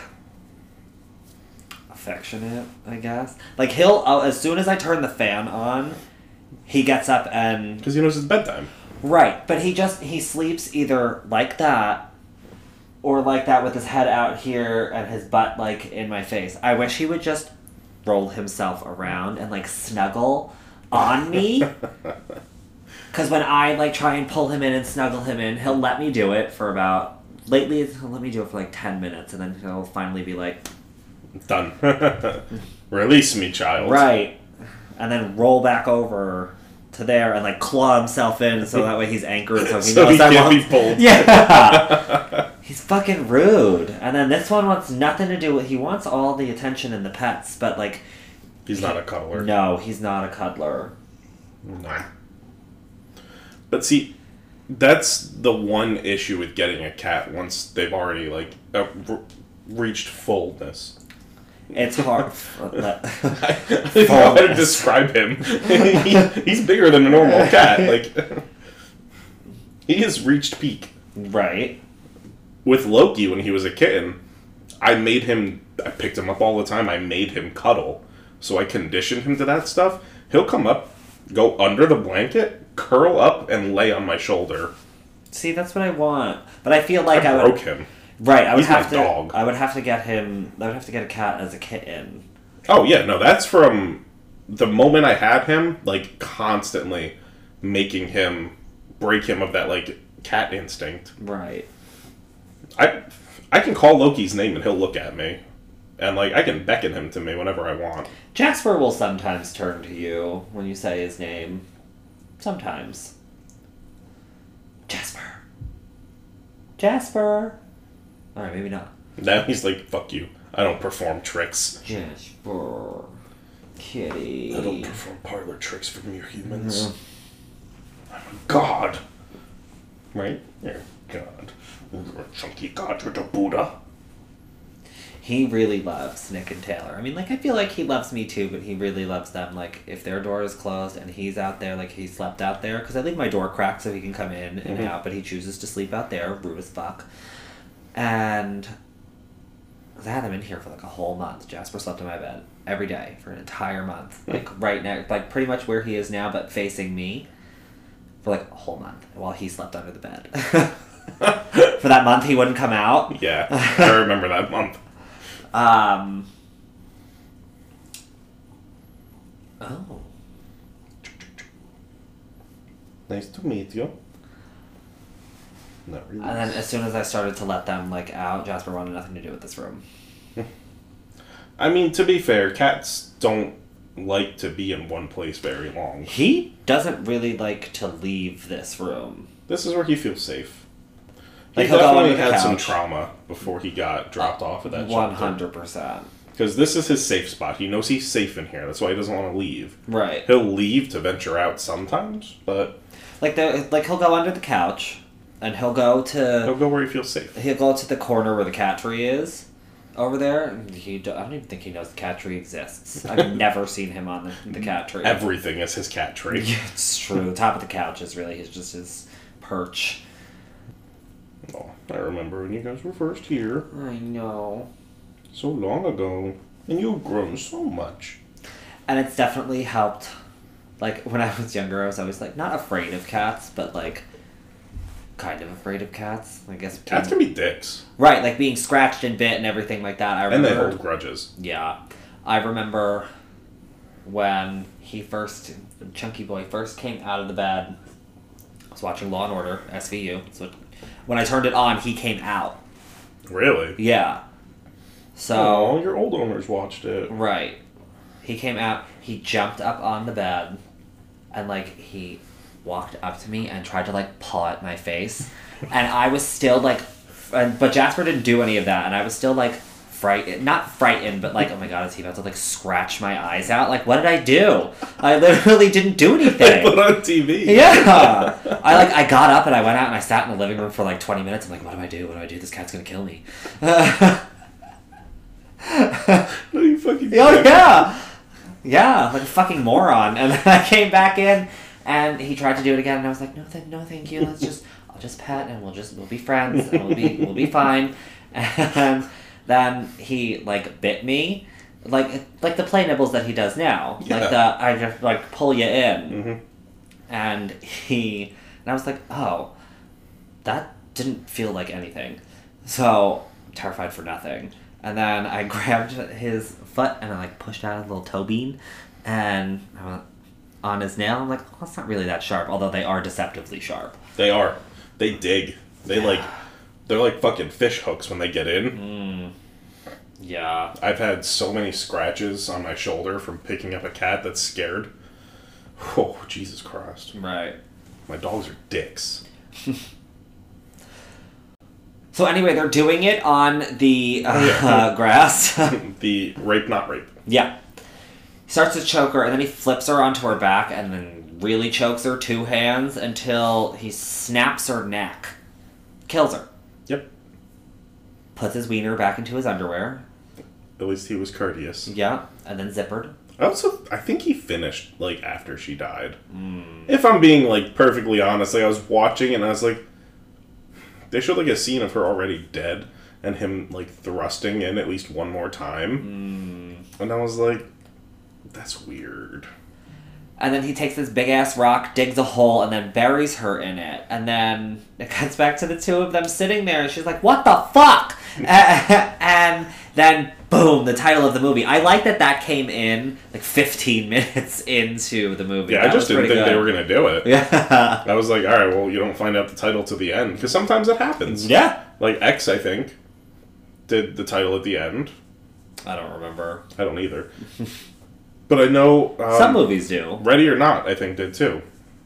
Speaker 1: affectionate, I guess. Like, he'll... Uh, as soon as I turn the fan on, he gets up and...
Speaker 2: Because he knows it's bedtime.
Speaker 1: Right, but he just... He sleeps either like that, or like that with his head out here and his butt, like, in my face. I wish he would just roll himself around and, like, snuggle on me. Because when I, like, try and pull him in and snuggle him in, he'll let me do it for about... Lately, he'll let me do it for, like, ten minutes, and then he'll finally be like...
Speaker 2: Done. Release me, child.
Speaker 1: Right. And then roll back over to there and, like, claw himself in so that way he's anchored so he
Speaker 2: So
Speaker 1: knows
Speaker 2: he
Speaker 1: I
Speaker 2: can't
Speaker 1: won't...
Speaker 2: be pulled.
Speaker 1: Yeah! He's fucking rude. And then this one wants nothing to do with... He wants all the attention and the pets, but, like...
Speaker 2: He's not a cuddler.
Speaker 1: No, he's not a cuddler.
Speaker 2: No. But see, that's the one issue with getting a cat once they've already, like, uh, r- reached fullness.
Speaker 1: It's hard. Let-
Speaker 2: I don't know how to describe him. he, he's bigger than a normal cat. Like, he has reached peak.
Speaker 1: Right.
Speaker 2: With Loki, when he was a kitten, I made him, I picked him up all the time, I made him cuddle. So I conditioned him to that stuff. He'll come up, go under the blanket, curl up, and lay on my shoulder.
Speaker 1: See, that's what I want. But I feel like I,
Speaker 2: I
Speaker 1: would...
Speaker 2: broke him.
Speaker 1: Right, I would
Speaker 2: He's my
Speaker 1: have to...
Speaker 2: dog.
Speaker 1: I would have to get him... I would have to get a cat as a kitten.
Speaker 2: Oh, yeah, no, that's from the moment I had him, like, constantly making him, break him of that, like, cat instinct.
Speaker 1: Right.
Speaker 2: I I can call Loki's name and he'll look at me. And, like, I can beckon him to me whenever I want.
Speaker 1: Jasper will sometimes turn to you when you say his name. Sometimes. Jasper. Jasper. Alright, maybe not.
Speaker 2: Now he's like, fuck you. I don't perform tricks.
Speaker 1: Jasper. Kitty.
Speaker 2: I don't perform parlor tricks for mere humans.
Speaker 1: Mm-hmm.
Speaker 2: I'm a god. Right? You're a god. You're a chunky god. You're the Buddha.
Speaker 1: he really loves Nick and Taylor. I mean, like, I feel like he loves me too, but he really loves them. Like, if their door is closed and he's out there, like, he slept out there, because I leave my door cracked so he can come in and
Speaker 2: Mhm.
Speaker 1: out, but he chooses to sleep out there, rude as fuck. And I had him in here for, like, a whole month. Jasper slept in my bed every day for an entire month. Like, right now, like, pretty much where he is now, but facing me for, like, a whole month while he slept under the bed. For that month, he wouldn't come out.
Speaker 2: Yeah, I remember that month.
Speaker 1: Um. Oh.
Speaker 2: Nice to meet you. Not really.
Speaker 1: And then as soon as I started to let them, like, out, Jasper wanted nothing to do with this room.
Speaker 2: I mean, to be fair, cats don't like to be in one place very long.
Speaker 1: He doesn't really like to leave this room.
Speaker 2: This is where he feels safe. He
Speaker 1: Like, he'll go
Speaker 2: definitely
Speaker 1: under the
Speaker 2: had some
Speaker 1: couch.
Speaker 2: trauma before he got dropped off of that
Speaker 1: one
Speaker 2: shelter.
Speaker 1: hundred percent.
Speaker 2: Because this is his safe spot. He knows he's safe in here. That's why he doesn't want to leave.
Speaker 1: Right.
Speaker 2: He'll leave to venture out sometimes, but
Speaker 1: Like, the, like he'll go under the couch, and he'll go to...
Speaker 2: he'll go where he feels safe.
Speaker 1: He'll go to the corner where the cat tree is, over there. And he, do, I don't even think he knows the cat tree exists. I've never seen him on the, the cat tree.
Speaker 2: Everything is his cat tree.
Speaker 1: Yeah, it's true. The top of the couch is really his, just his perch.
Speaker 2: Oh, I remember when you guys were first here.
Speaker 1: I know.
Speaker 2: So long ago. And you've grown so much.
Speaker 1: And it's definitely helped. Like, when I was younger, I was always, like, not afraid of cats, but, like, kind of afraid of cats. I guess.
Speaker 2: Cats
Speaker 1: being,
Speaker 2: can be dicks.
Speaker 1: Right, like, being scratched and bit and everything like that. I
Speaker 2: And
Speaker 1: remember.
Speaker 2: they hold grudges.
Speaker 1: Yeah. I remember when he first, Chunky Boy first came out of the bed. I was watching Law and Order, S V U. So when I turned it on, he came out.
Speaker 2: Really?
Speaker 1: Yeah. So.
Speaker 2: Oh, your old owners watched it.
Speaker 1: Right. He came out, he jumped up on the bed, and, like, he walked up to me and tried to, like, paw at my face. And I was still, like, and, but Jasper didn't do any of that, and I was still, like, frightened, not frightened, but, like, oh my god, is he about to, like, scratch my eyes out? Like, what did I do? I literally didn't do
Speaker 2: They
Speaker 1: anything.
Speaker 2: put on T V.
Speaker 1: Yeah. I, like, I got up and I went out and I sat in the living room for, like, twenty minutes. I'm like, what do I do? What do I do? This cat's gonna kill me.
Speaker 2: No, you fucking
Speaker 1: Oh,
Speaker 2: dick.
Speaker 1: yeah. Yeah, like a fucking moron. And then I came back in, and he tried to do it again, and I was like, no, th- no, thank you. Let's just, I'll just pet, and we'll just, we'll be friends, and we'll be, we'll be fine. And then he, like, bit me, like, like the play nibbles that he does now.
Speaker 2: Yeah.
Speaker 1: Like the, I just, like, pull you in.
Speaker 2: Mm-hmm.
Speaker 1: And he, and I was like, oh, that didn't feel like anything. So, terrified for nothing. And then I grabbed his foot and I, like, pushed out a little toe bean, and I went on his nail. I'm like, oh, it's not really that sharp, although they are deceptively sharp.
Speaker 2: They are. They dig. They, like, they're like fucking fish hooks when they get in.
Speaker 1: Mm. Yeah.
Speaker 2: I've had so many scratches on my shoulder from picking up a cat that's scared. Oh, Jesus Christ.
Speaker 1: Right.
Speaker 2: My dogs are dicks.
Speaker 1: So anyway, they're doing it on the uh,
Speaker 2: Oh, yeah.
Speaker 1: uh, grass.
Speaker 2: The rape, not rape.
Speaker 1: Yeah. He starts to choke her, and then he flips her onto her back, and then really chokes her two hands until he snaps her neck. Kills her.
Speaker 2: Yep.
Speaker 1: Puts his wiener back into his underwear.
Speaker 2: At least he was courteous.
Speaker 1: Yeah. And then zippered.
Speaker 2: I also, I think he finished, like, after she died.
Speaker 1: Mm.
Speaker 2: If I'm being, like, perfectly honest, like, I was watching and I was like, they showed, like, a scene of her already dead and him, like, thrusting in at least one more time.
Speaker 1: Mm.
Speaker 2: And I was like, that's weird.
Speaker 1: And then he takes this big-ass rock, digs a hole, and then buries her in it. And then it cuts back to the two of them sitting there, and she's like, what the fuck? And then, boom, the title of the movie. I like that that came in, like, fifteen minutes into the movie.
Speaker 2: Yeah,
Speaker 1: That
Speaker 2: I just
Speaker 1: was
Speaker 2: didn't
Speaker 1: pretty
Speaker 2: think
Speaker 1: good.
Speaker 2: they were going to do it.
Speaker 1: Yeah.
Speaker 2: I was like, alright, well, you don't find out the title to the end. Because sometimes it happens.
Speaker 1: Yeah.
Speaker 2: Like, X, I think, did the title at the end.
Speaker 1: I don't remember.
Speaker 2: I don't either. But I know... Um,
Speaker 1: Some movies do.
Speaker 2: Ready or Not, I think, did too.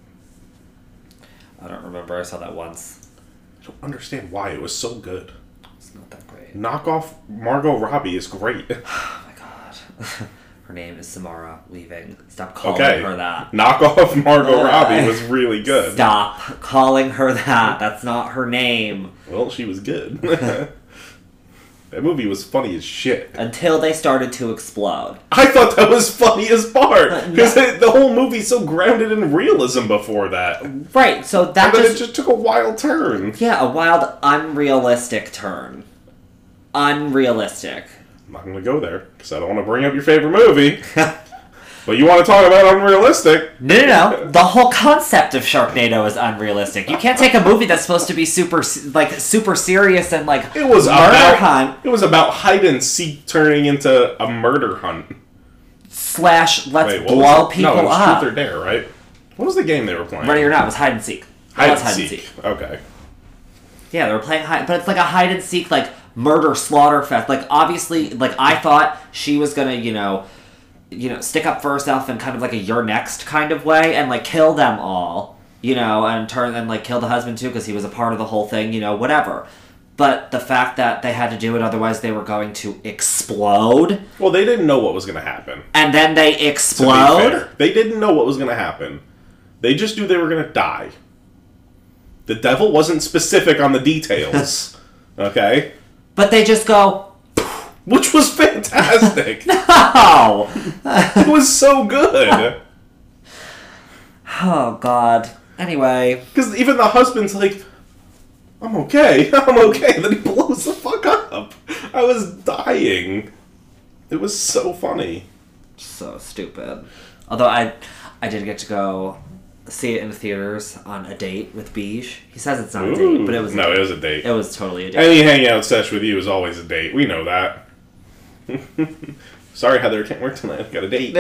Speaker 1: I don't remember. I saw that once.
Speaker 2: I don't understand why. It was so good.
Speaker 1: It's not that great.
Speaker 2: Knock off Margot Robbie is great.
Speaker 1: Oh my god. Her name is Samara Weaving. Stop calling
Speaker 2: Okay.
Speaker 1: her that.
Speaker 2: Knock off Margot
Speaker 1: Uh,
Speaker 2: Robbie was really good.
Speaker 1: Stop calling her that. That's not her name.
Speaker 2: Well, she was good. That movie was funny as shit.
Speaker 1: Until they started to explode.
Speaker 2: I thought that was funniest part
Speaker 1: Uh,
Speaker 2: because
Speaker 1: no.
Speaker 2: the whole movie's so grounded in realism before that, and
Speaker 1: Right, so that
Speaker 2: then
Speaker 1: just...
Speaker 2: it just took a wild turn.
Speaker 1: Yeah, a wild, unrealistic turn. Unrealistic.
Speaker 2: I'm not gonna go there because I don't want to bring up your favorite movie. But you want to talk about unrealistic?
Speaker 1: No, no, no. The whole concept of Sharknado is unrealistic. You can't take a movie that's supposed to be super, like, super serious and, like,
Speaker 2: It was
Speaker 1: murder
Speaker 2: about
Speaker 1: hunt
Speaker 2: it was about hide and seek turning into a murder hunt.
Speaker 1: slash let's
Speaker 2: Wait, what
Speaker 1: blow
Speaker 2: was it?
Speaker 1: people
Speaker 2: no, it was
Speaker 1: up.
Speaker 2: Truth or Dare, right? What was the game they were playing?
Speaker 1: Ready or not, it was hide and seek. It
Speaker 2: Hide
Speaker 1: was
Speaker 2: and seek. Okay.
Speaker 1: Yeah, they were playing hide, but it's like a hide and seek, like, murder slaughter fest. Like, obviously, like, I thought she was gonna, you know, you know, stick up for herself in kind of like a you're next kind of way and, like, kill them all, you know, and turn and, like, kill the husband too because he was a part of the whole thing, you know, whatever. But the fact that they had to do it, otherwise they were going to explode,
Speaker 2: Well, they didn't know what was going to happen.
Speaker 1: and then they
Speaker 2: To be
Speaker 1: explode.
Speaker 2: fair. They didn't know what was going to happen. They just knew they were going to die. The devil wasn't specific on the details. Okay?
Speaker 1: But they just go,
Speaker 2: Which was fantastic.
Speaker 1: oh,
Speaker 2: It was so good.
Speaker 1: oh God. Anyway,
Speaker 2: Because even the husband's like, I'm okay, I'm okay. Then he blows the fuck up. I was dying. It was so funny.
Speaker 1: so stupid. Although I, I did get to go see it in the theaters on a date with Beige. He says it's not a date, but it was a
Speaker 2: no,
Speaker 1: date.
Speaker 2: it was a date.
Speaker 1: It was totally a date.
Speaker 2: Any hangout sesh with you is always a date. We know that. Sorry, Heather, can't work tonight. I've got a date.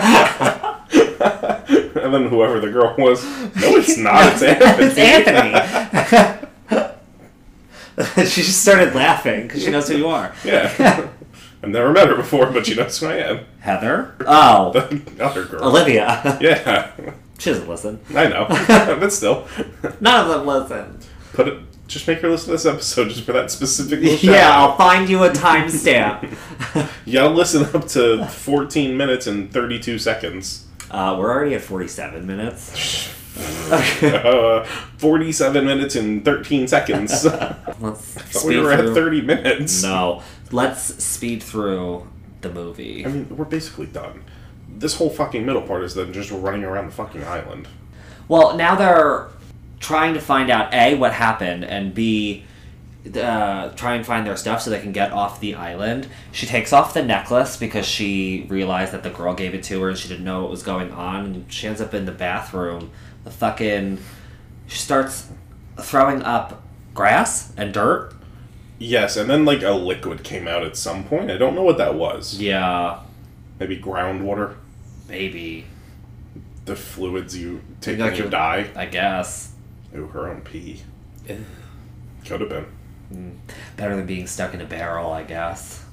Speaker 2: And then whoever the girl was, no, it's not. It's Anthony.
Speaker 1: It's Anthony. She just started laughing because she knows who you are.
Speaker 2: Yeah. I've never met her before, but she knows who I am.
Speaker 1: Heather? Oh,
Speaker 2: The other girl.
Speaker 1: Olivia.
Speaker 2: Yeah.
Speaker 1: She doesn't listen.
Speaker 2: I know. But still.
Speaker 1: None of them listen.
Speaker 2: Put it. Just make her listen to this episode just for that specific little
Speaker 1: Yeah,
Speaker 2: shout
Speaker 1: I'll
Speaker 2: out.
Speaker 1: find you a timestamp.
Speaker 2: You gotta listen up to fourteen minutes and thirty-two seconds.
Speaker 1: Uh, we're already at forty-seven minutes.
Speaker 2: Uh, forty-seven minutes and thirteen seconds.
Speaker 1: Let's
Speaker 2: I thought
Speaker 1: speed
Speaker 2: we were
Speaker 1: through.
Speaker 2: at thirty minutes.
Speaker 1: No, let's speed through the movie.
Speaker 2: I mean, we're basically done. This whole fucking middle part is them just running around the fucking island.
Speaker 1: Well, now they're trying to find out A, what happened, and B, uh, try and find their stuff so they can get off the island. She takes off the necklace because she realized that the girl gave it to her and she didn't know what was going on. And she ends up in the bathroom. The fucking... She starts throwing up grass and dirt.
Speaker 2: Yes, and then like a liquid came out at some point. I don't know what that was.
Speaker 1: Yeah,
Speaker 2: Maybe groundwater.
Speaker 1: maybe.
Speaker 2: The fluids you take
Speaker 1: Like
Speaker 2: when you
Speaker 1: your-
Speaker 2: die.
Speaker 1: I guess.
Speaker 2: Ooh, her own pee.
Speaker 1: Ew.
Speaker 2: Could have been.
Speaker 1: Better than being stuck in a barrel, I guess.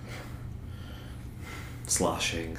Speaker 1: Sloshing.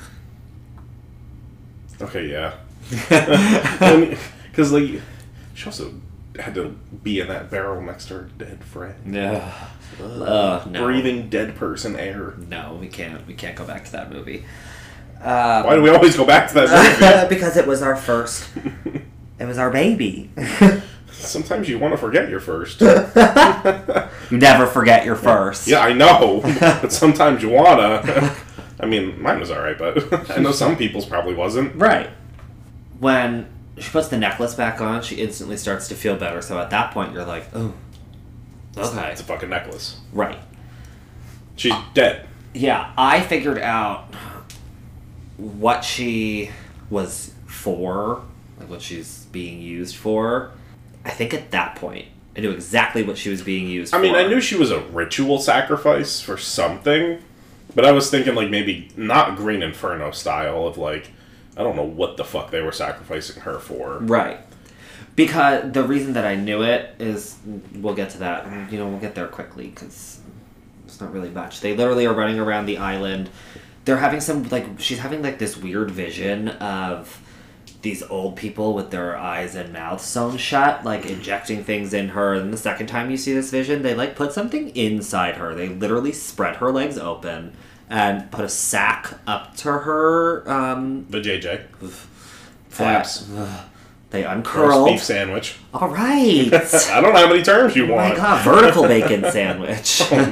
Speaker 2: Okay, yeah. Because, like, she also had to be in that barrel next to her dead friend.
Speaker 1: Yeah.
Speaker 2: Ugh.
Speaker 1: Uh, no.
Speaker 2: Breathing dead person air.
Speaker 1: No, we can't. We can't go back to that movie. Uh,
Speaker 2: Why do we always go back to that movie?
Speaker 1: because it was our first. It was our baby.
Speaker 2: Sometimes you want to forget your first.
Speaker 1: You never forget your first.
Speaker 2: Yeah, I know. But sometimes you wanna. I mean, mine was alright, but I know some people's probably wasn't.
Speaker 1: Right. When she puts the necklace back on, she instantly starts to feel better. So at that point, you're like, oh, okay.
Speaker 2: It's a fucking necklace.
Speaker 1: Right.
Speaker 2: She's dead.
Speaker 1: Yeah, I figured out what she was for, like what she's being used for. I think at that point, I knew exactly what she was being used
Speaker 2: I
Speaker 1: for.
Speaker 2: mean, I knew she was a ritual sacrifice for something, but I was thinking, like, maybe not Green Inferno style of, like, I don't know what the fuck they were sacrificing her for.
Speaker 1: Right. Because the reason that I knew it is, we'll get to that, and, you know, we'll get there quickly, because it's not really much. They literally are running around the island. They're having some, like, she's having, like, this weird vision of these old people with their eyes and mouths sewn shut, like, injecting things in her. And the second time you see this vision, they, like, put something inside her. They literally spread her legs open and put a sack up to her, um...
Speaker 2: The J J.
Speaker 1: that-
Speaker 2: Flaps.
Speaker 1: ugh, They
Speaker 2: Roast
Speaker 1: uncurled.
Speaker 2: beef sandwich.
Speaker 1: All right.
Speaker 2: I don't know how many terms you
Speaker 1: Oh
Speaker 2: want.
Speaker 1: my god, vertical bacon sandwich.
Speaker 2: Oh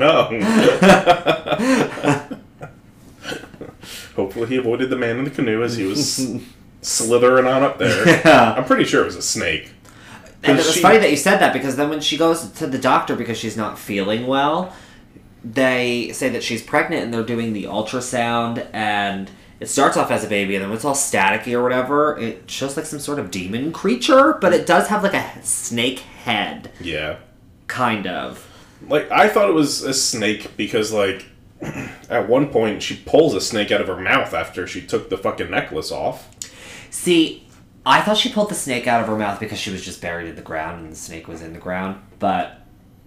Speaker 2: no. Hopefully he avoided the man in the canoe as he was slithering on up there.
Speaker 1: Yeah.
Speaker 2: I'm pretty sure it was a snake.
Speaker 1: And it was
Speaker 2: she-
Speaker 1: funny that you said that, because then when she goes to the doctor because she's not feeling well, they say that she's pregnant and they're doing the ultrasound, and it starts off as a baby, and then when it's all staticky or whatever, it shows like some sort of demon creature, but it does have like a snake head.
Speaker 2: Yeah.
Speaker 1: Kind of.
Speaker 2: Like, I thought it was a snake because, like, at one point she pulls a snake out of her mouth after she took the fucking necklace off.
Speaker 1: See, I thought she pulled the snake out of her mouth because she was just buried in the ground and the snake was in the ground, but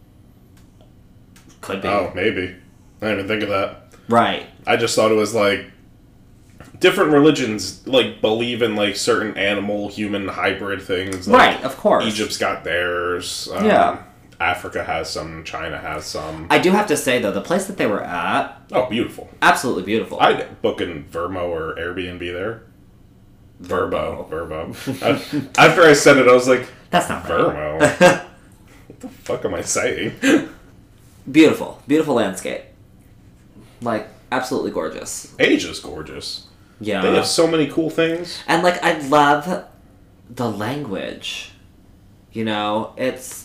Speaker 1: could be.
Speaker 2: Oh, maybe. I didn't even think of that.
Speaker 1: Right.
Speaker 2: I just thought it was, like, different religions, like, believe in, like, certain animal-human hybrid things. Like,
Speaker 1: Right, of course.
Speaker 2: Egypt's got theirs. Um,
Speaker 1: Yeah.
Speaker 2: Africa has some. China has some.
Speaker 1: I do have to say, though, the place that they were at,
Speaker 2: Oh, beautiful.
Speaker 1: absolutely beautiful.
Speaker 2: I'd book in Vermo or Airbnb there. Verbo. Verbo. I- After I said it, I was like,
Speaker 1: That's not right.
Speaker 2: Vermo? What the fuck am I saying?
Speaker 1: Beautiful. Beautiful landscape. Like, absolutely gorgeous.
Speaker 2: Asia's gorgeous.
Speaker 1: Yeah.
Speaker 2: They have so many cool things.
Speaker 1: And, like, I love the language. You know, it's...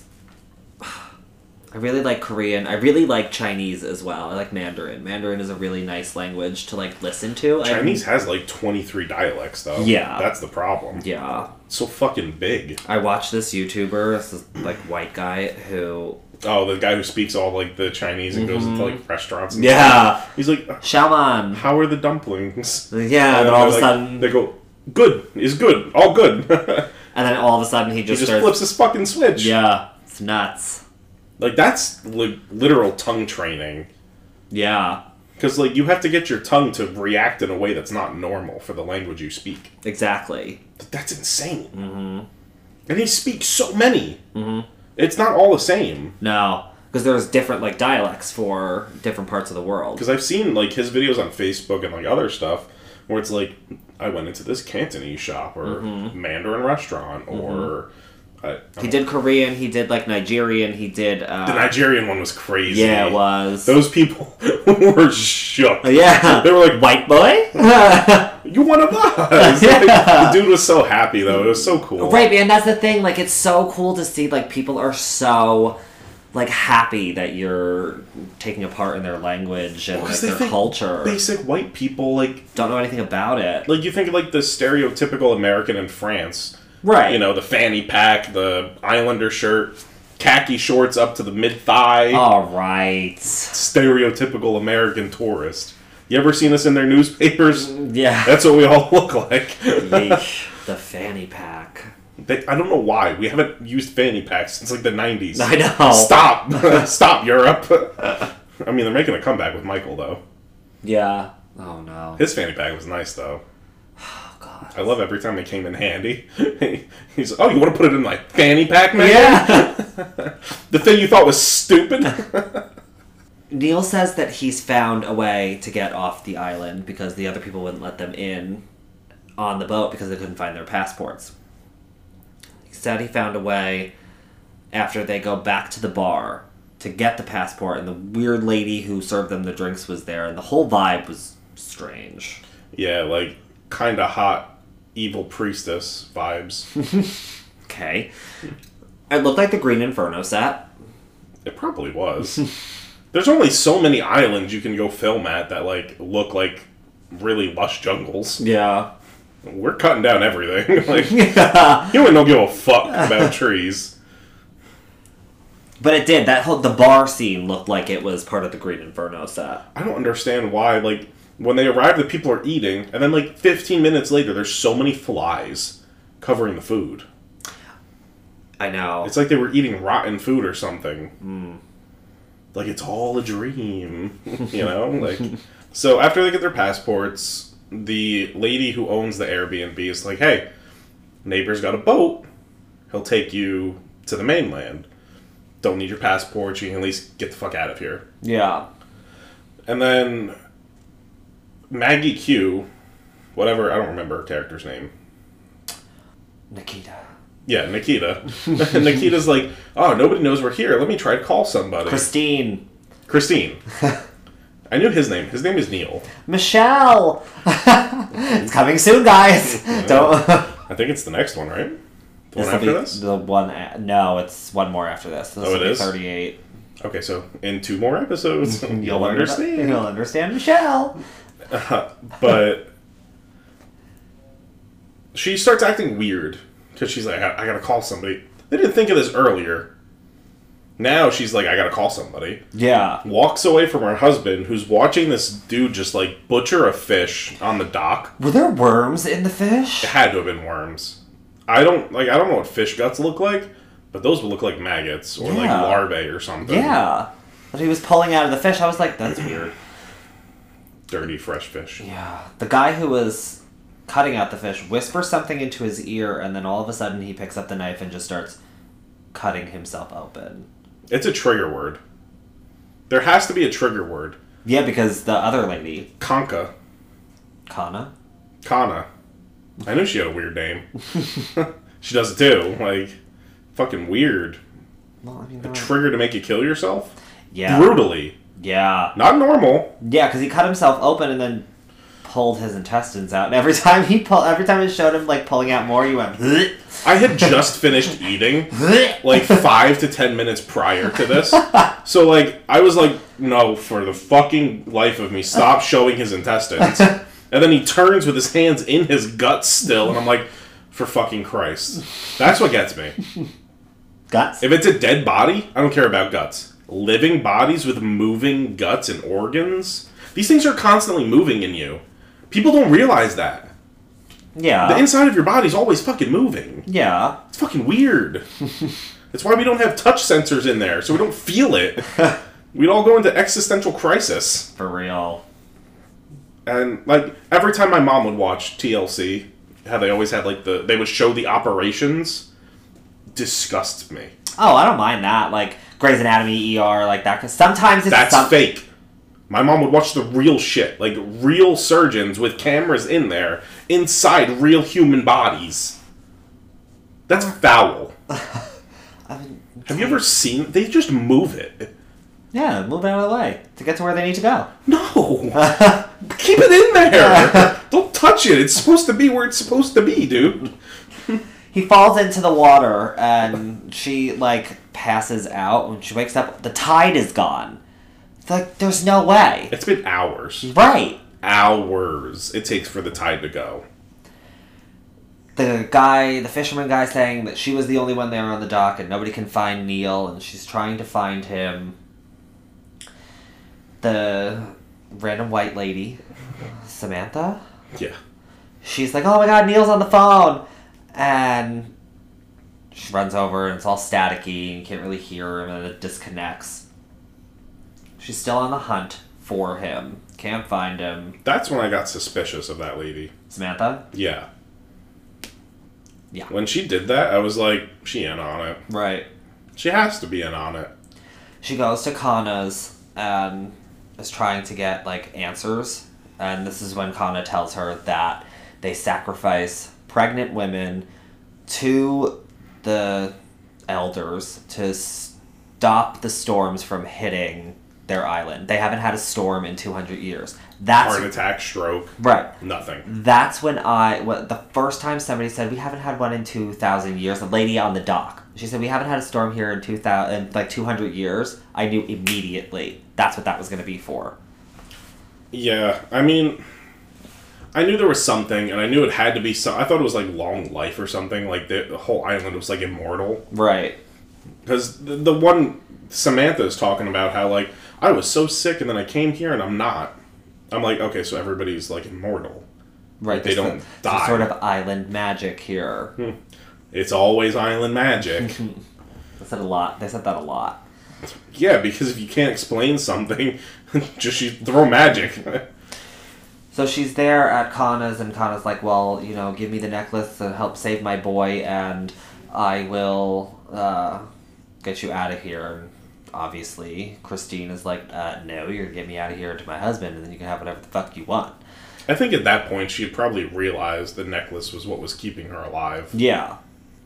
Speaker 1: I really like Korean. I really like Chinese as well. I like Mandarin. Mandarin is a really nice language to, like, listen to.
Speaker 2: Chinese has like twenty-three dialects, though.
Speaker 1: Yeah.
Speaker 2: That's the problem.
Speaker 1: Yeah.
Speaker 2: It's so fucking big.
Speaker 1: I watched this YouTuber, this, like, white guy who...
Speaker 2: Oh, the guy who speaks all, like, the Chinese and goes into, like, restaurants and
Speaker 1: Yeah.
Speaker 2: stuff. He's like,
Speaker 1: Shaman.
Speaker 2: how are the dumplings?
Speaker 1: Yeah, and then all of a
Speaker 2: they're like-
Speaker 1: sudden...
Speaker 2: They go, good, is good, all good.
Speaker 1: And then all of a sudden he
Speaker 2: He
Speaker 1: just
Speaker 2: just
Speaker 1: starts...
Speaker 2: flips his fucking switch.
Speaker 1: Yeah. It's nuts.
Speaker 2: Like, that's li- literal tongue training.
Speaker 1: Yeah.
Speaker 2: Because, like, you have to get your tongue to react in a way that's not normal for the language you speak.
Speaker 1: Exactly.
Speaker 2: That's insane.
Speaker 1: Mm-hmm.
Speaker 2: And he speaks so many.
Speaker 1: Mm-hmm.
Speaker 2: It's not all the same.
Speaker 1: No. Because there's different, like, dialects for different parts of the world.
Speaker 2: Because I've seen, like, his videos on Facebook and, like, other stuff where it's like, I went into this Cantonese shop or
Speaker 1: Mm-hmm.
Speaker 2: Mandarin restaurant or... I,
Speaker 1: He did Korean, he did, like, Nigerian, he did... Uh,
Speaker 2: the Nigerian one was crazy.
Speaker 1: Yeah, it was.
Speaker 2: Those people were shook.
Speaker 1: Yeah.
Speaker 2: They were like,
Speaker 1: White boy?
Speaker 2: you one of us!
Speaker 1: Yeah.
Speaker 2: Like, the dude was so happy, though. It was so cool.
Speaker 1: Right, man, that's the thing. Like, it's so cool to see, like, people are so, like, happy that you're taking a part in their language and,
Speaker 2: Well,
Speaker 1: like,
Speaker 2: 'cause they
Speaker 1: their
Speaker 2: think
Speaker 1: culture.
Speaker 2: Basic white people, like...
Speaker 1: Don't know anything about it.
Speaker 2: Like, you think of, like, the stereotypical American in France.
Speaker 1: Right.
Speaker 2: You know, the fanny pack, the Islander shirt, khaki shorts up to the mid-thigh.
Speaker 1: All right.
Speaker 2: Stereotypical American tourist. You ever seen us in their newspapers?
Speaker 1: Yeah.
Speaker 2: That's what we all look like.
Speaker 1: Yeesh. The fanny pack.
Speaker 2: They, I don't know why. We haven't used fanny packs since, like, the nineties.
Speaker 1: I know.
Speaker 2: Stop! Stop, Europe! I mean, they're making a comeback with Michael, though.
Speaker 1: Yeah. Oh, no.
Speaker 2: His fanny pack was nice, though.
Speaker 1: Oh, God.
Speaker 2: I love every time they came in handy. He's like, oh, you want to put it in my fanny pack, man?
Speaker 1: Yeah.
Speaker 2: The thing you thought was stupid?
Speaker 1: Neil says that he's found a way to get off the island because the other people wouldn't let them in on the boat because they couldn't find their passports. He said he found a way after they go back to the bar to get the passport, and the weird lady who served them the drinks was there, and the whole vibe was strange.
Speaker 2: Yeah, like, kind of hot, evil priestess vibes.
Speaker 1: Okay. It looked like the Green Inferno set.
Speaker 2: It probably was. There's only so many islands you can go film at that, like, look like really lush jungles.
Speaker 1: Yeah.
Speaker 2: We're cutting down everything. Like,
Speaker 1: Yeah.
Speaker 2: human don't give a fuck about trees.
Speaker 1: But it did. That whole the bar scene looked like it was part of the Green Inferno set.
Speaker 2: I don't understand why, like, when they arrive, the people are eating, and then, like, fifteen minutes later, there's so many flies covering the food.
Speaker 1: I know.
Speaker 2: It's like they were eating rotten food or something.
Speaker 1: Mm.
Speaker 2: Like, it's all a dream. You know? Like, so after they get their passports, the lady who owns the Airbnb is like, hey, neighbor's got a boat. He'll take you to the mainland. Don't need your passport. You can at least get the fuck out of here.
Speaker 1: Yeah.
Speaker 2: And then Maggie Q, whatever, I don't remember her character's name.
Speaker 1: Nikita.
Speaker 2: Yeah, Nikita. Nikita's like, oh, nobody knows we're here. Let me try to call somebody.
Speaker 1: Christine.
Speaker 2: Christine. I knew his name. His name is Neil.
Speaker 1: Michelle! It's coming soon, guys!
Speaker 2: Yeah.
Speaker 1: Don't...
Speaker 2: I think it's the next one, right? The
Speaker 1: This
Speaker 2: one
Speaker 1: will
Speaker 2: after
Speaker 1: be
Speaker 2: this?
Speaker 1: the one... A- no, it's one more after this. This
Speaker 2: Oh,
Speaker 1: will
Speaker 2: it
Speaker 1: be
Speaker 2: is?
Speaker 1: thirty-eight.
Speaker 2: Okay, so in two more episodes, you'll,
Speaker 1: You'll learn about-
Speaker 2: understand.
Speaker 1: You'll understand Michelle!
Speaker 2: Uh, but she starts acting weird because she's like, I, I gotta call somebody. They didn't think of this earlier. Now she's like, I gotta call somebody.
Speaker 1: Yeah.
Speaker 2: Walks away from her husband, who's watching this dude just like butcher a fish on the dock.
Speaker 1: Were there worms in the fish?
Speaker 2: It had to have been worms. I don't like. I don't know what fish guts look like, but those would look like maggots or like
Speaker 1: Yeah.
Speaker 2: larvae or something.
Speaker 1: Yeah. But he was pulling out of the fish. I was like, that's weird.
Speaker 2: Dirty fresh fish.
Speaker 1: Yeah. The guy who was cutting out the fish whispers something into his ear, and then all of a sudden he picks up the knife and just starts cutting himself open.
Speaker 2: It's a trigger word. There has to be a trigger word.
Speaker 1: Yeah, because the other lady,
Speaker 2: Kanka.
Speaker 1: Kana,
Speaker 2: Kana. I knew she had a weird name. She does it too. Like, fucking weird.
Speaker 1: well, I mean,
Speaker 2: A
Speaker 1: they're-
Speaker 2: trigger to make you kill yourself?
Speaker 1: yeah,
Speaker 2: Brutally.
Speaker 1: yeah,
Speaker 2: Not normal.
Speaker 1: yeah, because he cut himself open and then pulled his intestines out, and every time he pull, every time it showed him like pulling out more, you went. "Bleh,
Speaker 2: I had just finished eating
Speaker 1: bleh."
Speaker 2: like five to ten minutes prior to this. So, like, I was like, no, for the fucking life of me, stop showing his intestines. And then he turns with his hands in his guts still, and I'm like, for fucking Christ. That's what gets me.
Speaker 1: Guts.
Speaker 2: If it's a dead body, I don't care about guts. Living bodies with moving guts and organs, these things are constantly moving in you. People don't realize that.
Speaker 1: Yeah.
Speaker 2: The inside of your body's always fucking moving.
Speaker 1: Yeah.
Speaker 2: It's fucking weird. That's why we don't have touch sensors in there, so we don't feel it. We'd all go into existential crisis.
Speaker 1: For real.
Speaker 2: And, like, every time my mom would watch T L C, how they always had, like, the... They would show the operations, disgusts me.
Speaker 1: Oh, I don't mind that. Like Grey's Anatomy, E R, like that. Cause sometimes it's
Speaker 2: That's
Speaker 1: some-
Speaker 2: fake. My mom would watch the real shit. Like, real surgeons with cameras in there, inside real human bodies. That's foul.
Speaker 1: I mean,
Speaker 2: Have you ever seen... They just move it.
Speaker 1: yeah, move out of the way to get to where they need to go.
Speaker 2: No! Keep it in there! Don't touch it. It's supposed to be where it's supposed to be, dude.
Speaker 1: He falls into the water and she like passes out. When she wakes up, the tide is gone. It's like there's no way.
Speaker 2: It's been hours.
Speaker 1: Right.
Speaker 2: Hours it takes for the tide to go.
Speaker 1: The guy, the fisherman guy, saying that she was the only one there on the dock and nobody can find Neil, and she's trying to find him. The random white lady, Samantha.
Speaker 2: Yeah.
Speaker 1: She's like, "Oh my God, Neil's on the phone," and she runs over and it's all staticky and you can't really hear him and it disconnects. She's still on the hunt for him. Can't find him.
Speaker 2: That's when I got suspicious of that lady.
Speaker 1: Samantha?
Speaker 2: Yeah.
Speaker 1: Yeah.
Speaker 2: When she did that, I was like, she in on it.
Speaker 1: Right.
Speaker 2: She has to be in on it.
Speaker 1: She goes to Kana's and is trying to get, like, answers. And this is when Kana tells her that they sacrifice pregnant women to the elders to stop the storms from hitting their island. They haven't had a storm in two hundred years. That's
Speaker 2: Heart attack, stroke,
Speaker 1: right.
Speaker 2: nothing.
Speaker 1: That's when I what the first time somebody said we haven't had one in two thousand years. The lady on the dock. She said we haven't had a storm here in two thousand like two hundred years. I knew immediately that's what that was going to be for.
Speaker 2: Yeah, I mean, I knew there was something, and I knew it had to be some. I thought it was like long life or something. Like the, the whole island was like immortal.
Speaker 1: Right.
Speaker 2: Because the, the one Samantha is talking about how like I was so sick and then I came here and I'm not. I'm like, okay, so everybody's like immortal.
Speaker 1: Right.
Speaker 2: They
Speaker 1: there's
Speaker 2: don't
Speaker 1: the-
Speaker 2: die.
Speaker 1: there's sort of island magic here.
Speaker 2: It's always island magic.
Speaker 1: They said a lot. They said that a lot.
Speaker 2: Yeah, because if you can't explain something, just you throw magic.
Speaker 1: So she's there at Kana's, and Kana's like, well, you know, give me the necklace to help save my boy, and I will uh, get you out of here. And obviously, Christine is like, uh, no, you're going to get me out of here to my husband, and then you can have whatever the fuck you want.
Speaker 2: I think at that point she had probably realized the necklace was what was keeping her alive.
Speaker 1: Yeah.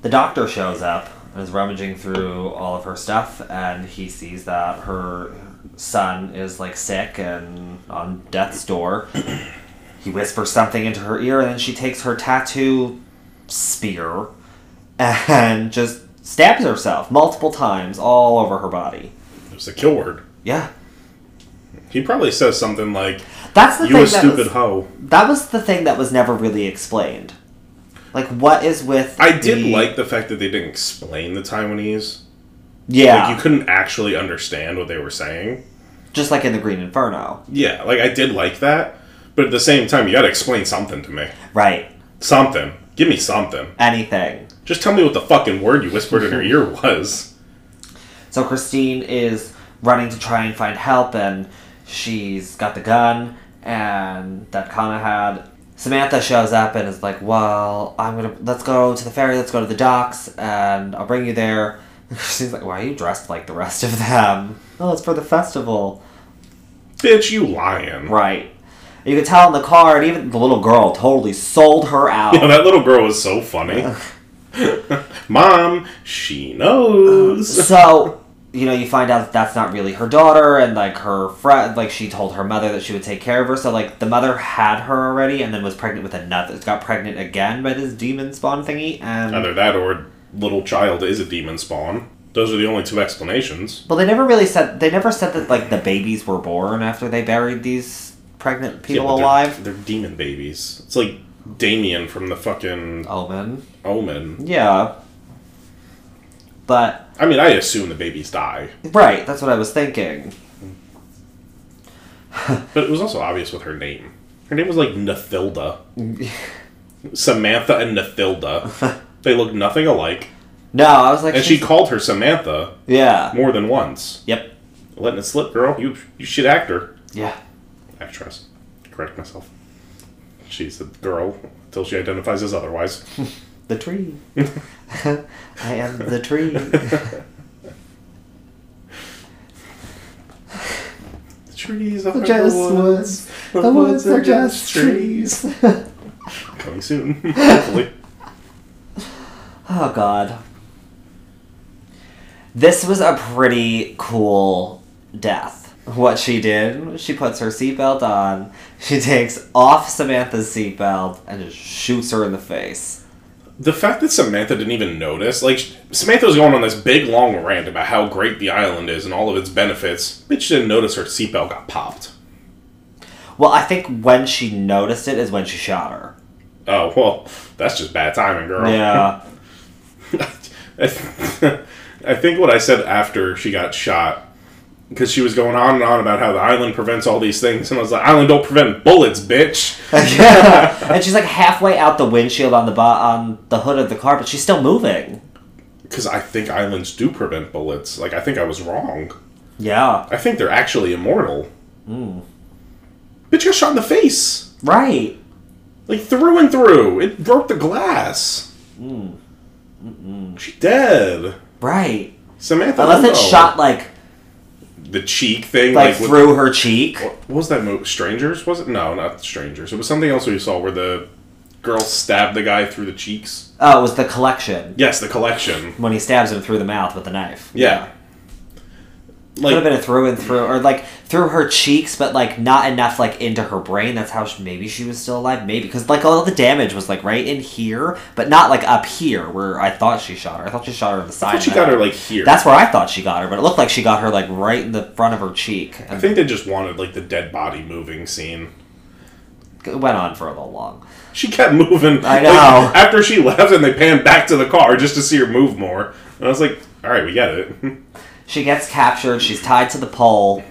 Speaker 1: The doctor shows up and is rummaging through all of her stuff, and he sees that her son is like sick and on death's door. He whispers something into her ear, and then she takes her tattoo spear and just stabs herself multiple times all over her body.
Speaker 2: It was a kill word.
Speaker 1: Yeah.
Speaker 2: He probably says something like,
Speaker 1: That's the
Speaker 2: you
Speaker 1: thing
Speaker 2: a
Speaker 1: that
Speaker 2: stupid
Speaker 1: was,
Speaker 2: hoe.
Speaker 1: That was the thing that was never really explained. Like, what is with
Speaker 2: I did
Speaker 1: the...
Speaker 2: like the fact that they didn't explain the Taiwanese.
Speaker 1: Yeah.
Speaker 2: Like, you couldn't actually understand what they were saying.
Speaker 1: Just like in the Green Inferno.
Speaker 2: Yeah, like, I did like that. But at the same time, you gotta explain something to me.
Speaker 1: Right.
Speaker 2: Something. Give me something.
Speaker 1: Anything.
Speaker 2: Just tell me what the fucking word you whispered in her ear was.
Speaker 1: So Christine is running to try and find help, and she's got the gun, and that Kana had. Samantha shows up and is like, well, I'm gonna, let's go to the ferry, let's go to the docks, and I'll bring you there. She's like, why are you dressed like the rest of them? Oh, it's for the festival.
Speaker 2: Bitch, you lying.
Speaker 1: Right. You could tell in the car, and even the little girl totally sold her out.
Speaker 2: Yeah, that little girl was so funny. Mom, she knows.
Speaker 1: So, you know, you find out that that's not really her daughter, and, like, her friend, like, she told her mother that she would take care of her, so, like, the mother had her already, and then was pregnant with another, got pregnant again by this demon spawn thingy, and...
Speaker 2: Either that or little child is a demon spawn. Those are the only two explanations.
Speaker 1: Well, they never really said, they never said that, like, the babies were born after they buried these pregnant people
Speaker 2: yeah, they're,
Speaker 1: alive.
Speaker 2: They're demon babies. It's like Damien from the fucking...
Speaker 1: Omen.
Speaker 2: Omen.
Speaker 1: Yeah. But...
Speaker 2: I mean, I assume the babies die.
Speaker 1: Right, that's what I was thinking.
Speaker 2: But it was also obvious with her name. Her name was like Nethilda. Samantha and Nethilda. They look nothing alike.
Speaker 1: No, I was like...
Speaker 2: And she called her Samantha.
Speaker 1: Yeah.
Speaker 2: More than once.
Speaker 1: Yep.
Speaker 2: Letting it slip, girl. You you shit actor.
Speaker 1: Yeah.
Speaker 2: Actress. Correct myself. She's a girl until she identifies as otherwise.
Speaker 1: The tree. I am the tree.
Speaker 2: The trees are
Speaker 1: just
Speaker 2: the woods.
Speaker 1: The, the woods are just trees.
Speaker 2: Coming soon. Hopefully.
Speaker 1: Oh, God. This was a pretty cool death. What she did, she puts her seatbelt on, she takes off Samantha's seatbelt, and just shoots her in the face.
Speaker 2: The fact that Samantha didn't even notice, like, Samantha was going on this big, long rant about how great the island is and all of its benefits. Bitch didn't notice her seatbelt got popped.
Speaker 1: Well, I think when she noticed it is when she shot her.
Speaker 2: Oh, well, that's just bad timing, girl.
Speaker 1: Yeah.
Speaker 2: I, th- I think what I said after she got shot, because she was going on and on about how the island prevents all these things, and I was like, island don't prevent bullets, bitch.
Speaker 1: Yeah. And she's like halfway out the windshield on the bo- on the hood of the car, but she's still moving.
Speaker 2: Because I think islands do prevent bullets. Like, I think I was wrong.
Speaker 1: Yeah.
Speaker 2: I think they're actually immortal.
Speaker 1: Mm.
Speaker 2: Bitch got shot in the face.
Speaker 1: Right.
Speaker 2: Like, through and through. It broke the glass.
Speaker 1: Mm. Mm-mm.
Speaker 2: She dead.
Speaker 1: Right.
Speaker 2: Samantha.
Speaker 1: Unless
Speaker 2: no.
Speaker 1: it's shot, like...
Speaker 2: The cheek thing.
Speaker 1: Like,
Speaker 2: like
Speaker 1: through
Speaker 2: with,
Speaker 1: her cheek.
Speaker 2: What was that movie? Strangers? Was it? No, not Strangers. It was something else we saw where the girl stabbed the guy through the cheeks.
Speaker 1: Oh, it was The Collection.
Speaker 2: Yes, The Collection.
Speaker 1: When he stabs him through the mouth with a knife.
Speaker 2: Yeah.
Speaker 1: Like, could have been a through and through, or like through her cheeks, but like not enough like into her brain. That's how she, maybe she was still alive. Maybe because like all the damage was like right in here, but not like up here where I thought she shot her. I thought she shot her in the side.
Speaker 2: I thought she got her like here.
Speaker 1: That's where I thought she got her, but it looked like she got her like right in the front of her cheek.
Speaker 2: I think they just wanted like the dead body moving scene.
Speaker 1: It went on for a little long.
Speaker 2: She kept moving.
Speaker 1: I know.
Speaker 2: Like, after she left, and they panned back to the car just to see her move more. And I was like, all right, we get it.
Speaker 1: She gets captured. She's tied to the pole,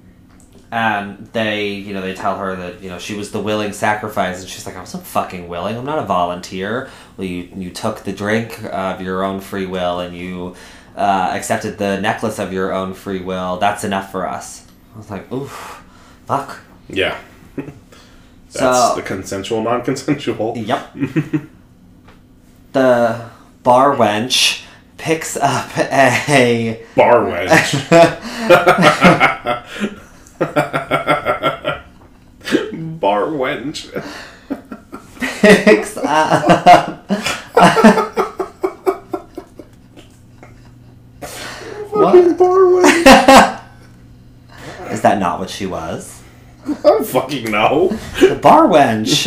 Speaker 1: and they, you know, they tell her that you know she was the willing sacrifice, and she's like, I wasn't fucking willing. I'm not a volunteer. Well, you you took the drink of your own free will, and you uh, accepted the necklace of your own free will. That's enough for us. I was like, oof, fuck.
Speaker 2: Yeah. That's
Speaker 1: so,
Speaker 2: the consensual, non-consensual.
Speaker 1: Yep. The bar wench picks up a...
Speaker 2: Bar wench. Bar wench.
Speaker 1: Picks up... not what she was.
Speaker 2: I don't fucking know.
Speaker 1: The bar wench.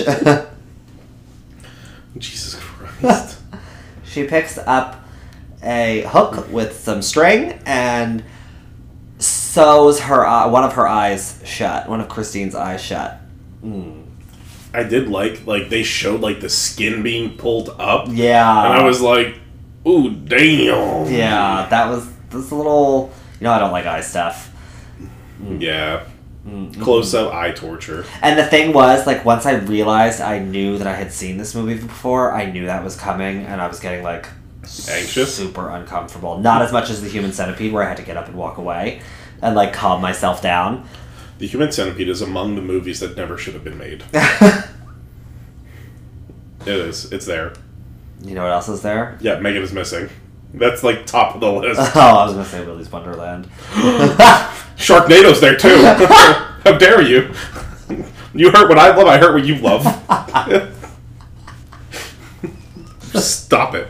Speaker 2: Jesus Christ.
Speaker 1: She picks up a hook with some string and sews her uh, one of her eyes shut. One of Christine's eyes shut. Mm.
Speaker 2: I did like, like, they showed, like, the skin being pulled up.
Speaker 1: Yeah.
Speaker 2: And I was like, ooh, damn.
Speaker 1: Yeah, that was, this little... You know I don't like eye stuff.
Speaker 2: Mm. Yeah.
Speaker 1: Mm-hmm.
Speaker 2: Close-up eye torture.
Speaker 1: And the thing was, like, once I realized I knew that I had seen this movie before, I knew that was coming, and I was getting, like...
Speaker 2: Anxious?
Speaker 1: Super uncomfortable. Not as much as The Human Centipede, where I had to get up and walk away and, like, calm myself down.
Speaker 2: The Human Centipede is among the movies that never should have been made. It is. It's there.
Speaker 1: You know what else is there?
Speaker 2: Yeah, Megan is missing. That's, like, top of the list.
Speaker 1: Oh, I was going to say Willy's Wonderland.
Speaker 2: Sharknado's there, too. How dare you? You hurt what I love, I hurt what you love. Stop it.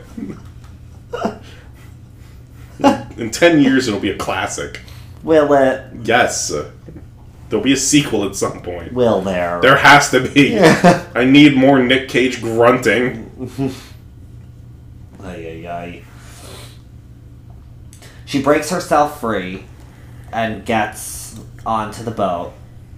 Speaker 2: In ten years, it'll be a classic.
Speaker 1: Will it?
Speaker 2: Yes. There'll be a sequel at some point.
Speaker 1: Will there?
Speaker 2: There has to be. I need more Nick Cage grunting.
Speaker 1: Ay, ay, ay. She breaks herself free and gets onto the boat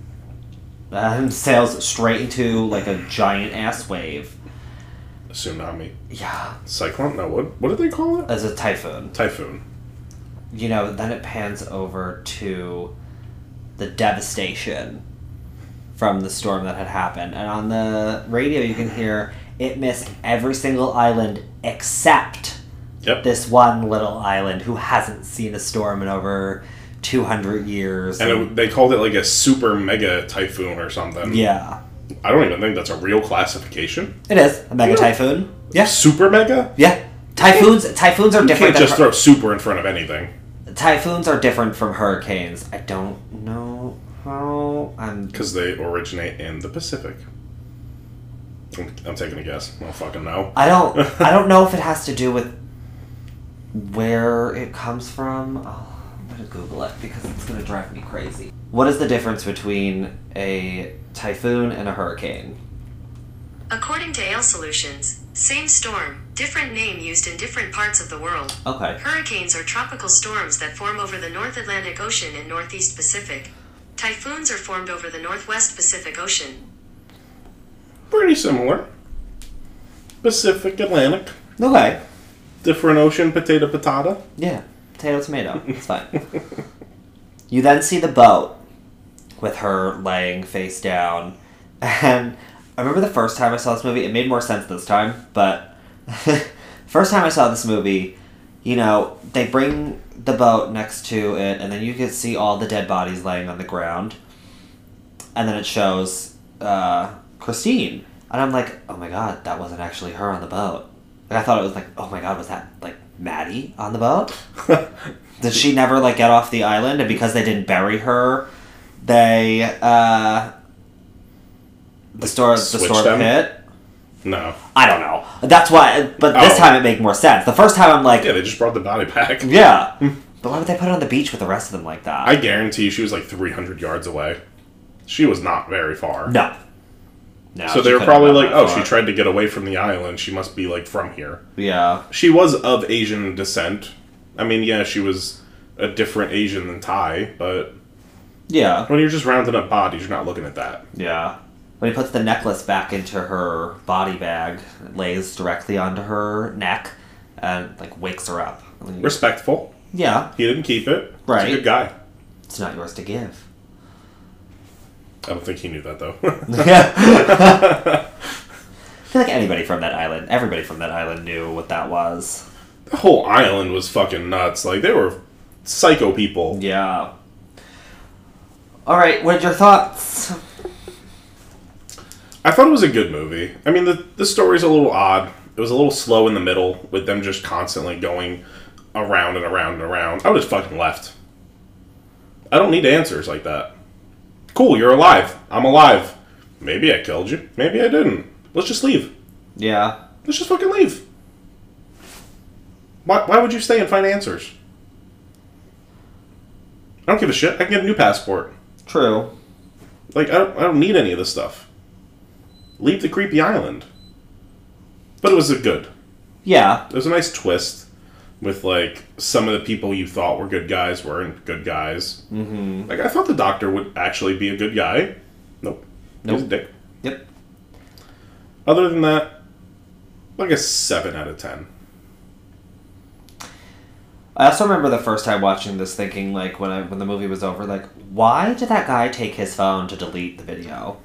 Speaker 1: and sails straight into, like, a giant-ass wave.
Speaker 2: A tsunami.
Speaker 1: Yeah.
Speaker 2: Cyclone? No, what, what do they call it?
Speaker 1: As a typhoon.
Speaker 2: Typhoon.
Speaker 1: You know, then it pans over to the devastation from the storm that had happened. And on the radio you can hear it missed every single island except
Speaker 2: Yep.
Speaker 1: this one little island who hasn't seen a storm in over two hundred years.
Speaker 2: And it, they called it like a super mega typhoon or something.
Speaker 1: Yeah.
Speaker 2: I don't even think that's a real classification.
Speaker 1: It is. A mega
Speaker 2: Yeah.
Speaker 1: typhoon. Yeah.
Speaker 2: Super mega?
Speaker 1: Yeah. Typhoons typhoons are
Speaker 2: You
Speaker 1: different
Speaker 2: can't just
Speaker 1: than
Speaker 2: throw super in front of anything.
Speaker 1: typhoons are different from hurricanes. I don't know how I'm
Speaker 2: Because they originate in the Pacific. I'm, I'm taking a guess. I don't fucking know.
Speaker 1: I don't I don't know if it has to do with where it comes from. Oh, I'm gonna Google it because it's gonna drive me crazy. What is the difference between a typhoon and a hurricane?
Speaker 3: According to Ale Solutions, same storm, different name used in different parts of the world.
Speaker 1: Okay.
Speaker 3: Hurricanes are tropical storms that form over the North Atlantic Ocean and Northeast Pacific. Typhoons are formed over the Northwest Pacific Ocean.
Speaker 2: Pretty similar. Pacific, Atlantic.
Speaker 1: Okay.
Speaker 2: Different ocean, potato, patata.
Speaker 1: Yeah. Potato, tomato. It's fine. You then see the boat with her laying face down. And I remember the first time I saw this movie, it made more sense this time, but first time I saw this movie, you know, they bring the boat next to it, and then you can see all the dead bodies laying on the ground. And then it shows uh, Christine. And I'm like, oh my god, that wasn't actually her on the boat. Like, I thought it was like, oh my god, was that, like, Maddie on the boat? Did she never, like, get off the island? And because they didn't bury her, they, uh... The store, the
Speaker 2: Switched
Speaker 1: store
Speaker 2: them?
Speaker 1: hit?
Speaker 2: No.
Speaker 1: I don't know. That's why, but this
Speaker 2: Oh.
Speaker 1: time it made more sense. The first time I'm like,
Speaker 2: Yeah, they just brought the body back.
Speaker 1: yeah. But why would they put it on the beach with the rest of them like that?
Speaker 2: I guarantee she was like three hundred yards away. She was not very far.
Speaker 1: No. No.
Speaker 2: So
Speaker 1: she
Speaker 2: they were
Speaker 1: couldn't
Speaker 2: probably
Speaker 1: have
Speaker 2: like,
Speaker 1: gone
Speaker 2: oh,
Speaker 1: that
Speaker 2: she
Speaker 1: far.
Speaker 2: tried to get away from the island. She must be like from here.
Speaker 1: Yeah.
Speaker 2: She was of Asian descent. I mean, yeah, she was a different Asian than Thai, but
Speaker 1: Yeah.
Speaker 2: when you're just rounding up bodies, you're not looking at that.
Speaker 1: Yeah. When he puts the necklace back into her body bag, it lays directly onto her neck and, like, wakes her up. And you-
Speaker 2: Respectful.
Speaker 1: Yeah.
Speaker 2: He didn't keep it.
Speaker 1: Right.
Speaker 2: He's a good guy.
Speaker 1: It's not yours to give.
Speaker 2: I don't think he knew that, though.
Speaker 1: I feel like anybody from that island, everybody from that island knew what that was.
Speaker 2: The whole island was fucking nuts. Like, they were psycho people.
Speaker 1: Yeah. Alright, what are your thoughts?
Speaker 2: I thought it was a good movie. I mean, the, the story's a little odd. It was a little slow in the middle, with them just constantly going around and around and around. I would have fucking left. I don't need answers like that. Cool, you're alive. I'm alive. Maybe I killed you. Maybe I didn't. Let's just leave.
Speaker 1: Yeah.
Speaker 2: Let's just fucking leave. Why, why would you stay and find answers? I don't give a shit. I can get a new passport.
Speaker 1: True.
Speaker 2: Like, I don't, I don't need any of this stuff. Leave the creepy island. But it was a good.
Speaker 1: Yeah.
Speaker 2: It was a nice twist with, like, some of the people you thought were good guys weren't good guys.
Speaker 1: Mm-hmm.
Speaker 2: Like, I thought the doctor would actually be a good guy. Nope. He was a
Speaker 1: Nope.
Speaker 2: dick.
Speaker 1: Yep.
Speaker 2: Other than that, like a seven out of ten.
Speaker 1: I also remember the first time watching this thinking, like, when I when the movie was over, like, why did that guy take his phone to delete the video?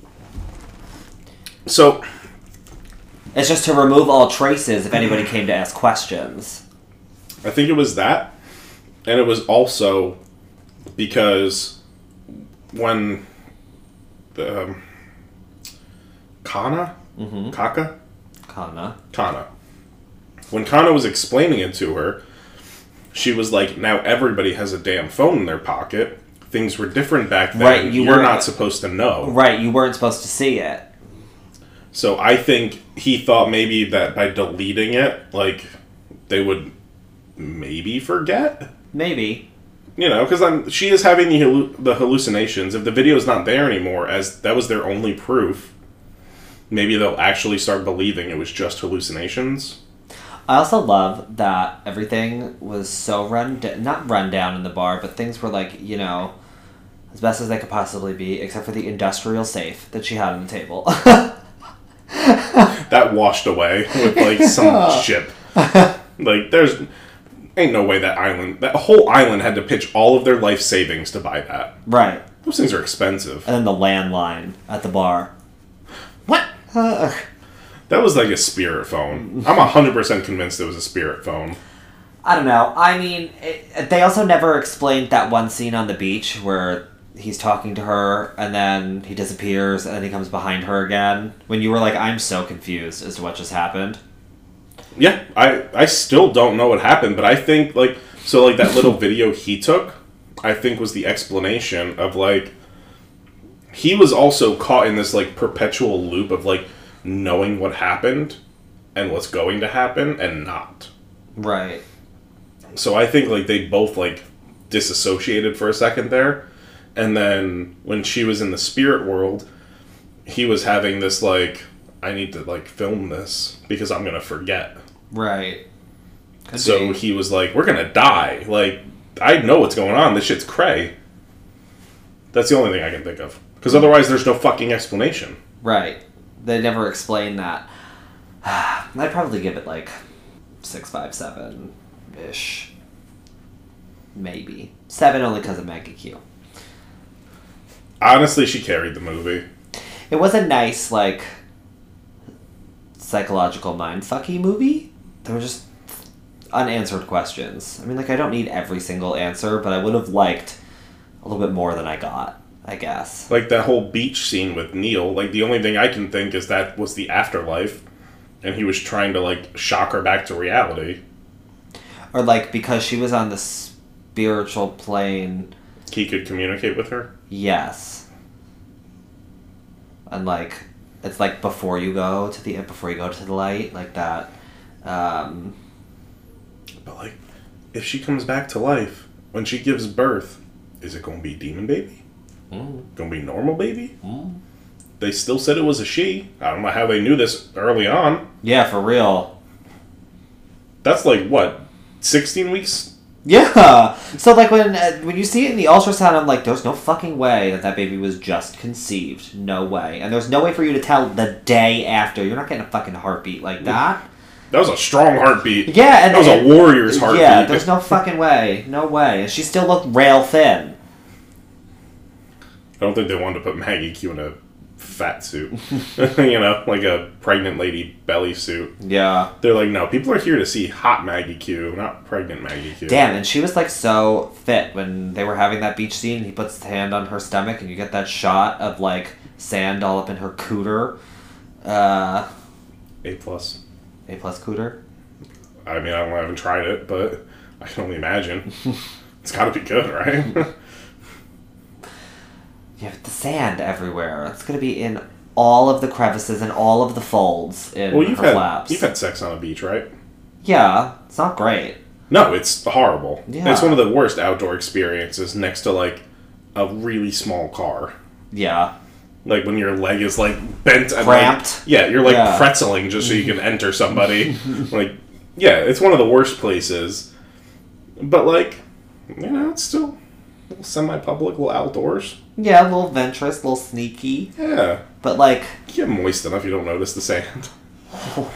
Speaker 2: So,
Speaker 1: It's just to remove all traces if anybody came to ask questions.
Speaker 2: I think it was that. And it was also because when the um, Kana?
Speaker 1: Mm-hmm.
Speaker 2: Kaka?
Speaker 1: Kana.
Speaker 2: Kana. When Kana was explaining it to her, she was like, now everybody has a damn phone in their pocket. Things were different back then.
Speaker 1: Right, you
Speaker 2: You're
Speaker 1: were-
Speaker 2: not supposed to know.
Speaker 1: Right, you weren't supposed to see it.
Speaker 2: So I think he thought maybe that by deleting it, like, they would maybe forget.
Speaker 1: Maybe.
Speaker 2: You know, because she is having the hallu- the hallucinations. If the video is not there anymore, as that was their only proof, maybe they'll actually start believing it was just hallucinations.
Speaker 1: I also love that everything was so run da- not run down in the bar, but things were like, you know, as best as they could possibly be, except for the industrial safe that she had on the table.
Speaker 2: That washed away with, like, some ship. Like, there's... Ain't no way that island... That whole island had to pitch all of their life savings to buy that.
Speaker 1: Right.
Speaker 2: Those things are expensive.
Speaker 1: And then the landline at the bar.
Speaker 2: What?
Speaker 1: Uh,
Speaker 2: That was like a spirit phone. I'm one hundred percent convinced it was a spirit phone.
Speaker 1: I don't know. I mean, it, they also never explained that one scene on the beach where he's talking to her and then he disappears and then he comes behind her again. When you were like, I'm so confused as to what just happened.
Speaker 2: Yeah, I, I still don't know what happened, but I think, like... So, like, that little video he took, I think was the explanation of, like... He was also caught in this, like, perpetual loop of, like, knowing what happened and what's going to happen and not.
Speaker 1: Right.
Speaker 2: So I think, like, they both, like, disassociated for a second there. And then when she was in the spirit world, he was having this, like, I need to, like, film this because I'm going to forget.
Speaker 1: Right. Could
Speaker 2: So
Speaker 1: be.
Speaker 2: he was like, we're going to die. Like, I know what's going on. This shit's cray. That's the only thing I can think of. Because otherwise there's no fucking explanation.
Speaker 1: Right. They never explained that. I'd probably give it like six, five, seven ish. Maybe seven only because of Maggie Q.
Speaker 2: Honestly, she carried the movie.
Speaker 1: It was a nice like psychological mindfucky movie. There were just unanswered questions. I mean, like I don't need every single answer, but I would have liked a little bit more than I got. I guess.
Speaker 2: Like that whole beach scene with Neil, like the only thing I can think is that was the afterlife, and he was trying to like shock her back to reality.
Speaker 1: Or like because she was on the spiritual plane.
Speaker 2: He could communicate with her?
Speaker 1: Yes. And like it's like before you go to the before you go to the light, like that. Um,
Speaker 2: but like, if she comes back to life when she gives birth, is it gonna be demon baby?
Speaker 1: mm,
Speaker 2: Gonna be normal baby?
Speaker 1: mm.
Speaker 2: They still said it was a she. I don't know how they knew this early on.
Speaker 1: Yeah, for real.
Speaker 2: That's like what, sixteen weeks?
Speaker 1: Yeah. So like when uh, when you see it in the ultrasound, I'm like, there's no fucking way that that baby was just conceived. No way. And there's no way for you to tell the day after. You're not getting a fucking heartbeat like that.
Speaker 2: That was a strong heartbeat.
Speaker 1: Yeah, and
Speaker 2: that was
Speaker 1: and,
Speaker 2: a warrior's heartbeat.
Speaker 1: Yeah, there's no fucking way. No way. And she still looked rail thin.
Speaker 2: I don't think they wanted to put Maggie Q in a fat suit. You know, like a pregnant lady belly suit.
Speaker 1: Yeah.
Speaker 2: They're like, no, people are here to see hot Maggie Q, not pregnant Maggie Q.
Speaker 1: Damn, and she was like so fit when they were having that beach scene. He puts his hand on her stomach, and you get that shot of like sand all up in her cooter. Uh,
Speaker 2: A plus.
Speaker 1: A plus cooter.
Speaker 2: I mean, I, don't, I haven't tried it, but I can only imagine. It's got to be good, right?
Speaker 1: You have the sand everywhere. It's gonna be in all of the crevices and all of the folds in
Speaker 2: Well, you've
Speaker 1: her
Speaker 2: had
Speaker 1: flaps.
Speaker 2: you've had sex on a beach, right?
Speaker 1: Yeah, it's not great.
Speaker 2: No, it's horrible.
Speaker 1: Yeah.
Speaker 2: It's one of the worst outdoor experiences next to like a really small car.
Speaker 1: Yeah.
Speaker 2: Like when your leg is like bent and
Speaker 1: Cramped.
Speaker 2: like, yeah, you're like
Speaker 1: Yeah.
Speaker 2: pretzeling just so you can enter somebody. Like, yeah, it's one of the worst places. But like, you know, it's still a little semi-public, a little outdoors.
Speaker 1: Yeah, a little venturous, a little sneaky.
Speaker 2: Yeah.
Speaker 1: But like,
Speaker 2: You get moist enough you don't notice the sand.
Speaker 1: oh,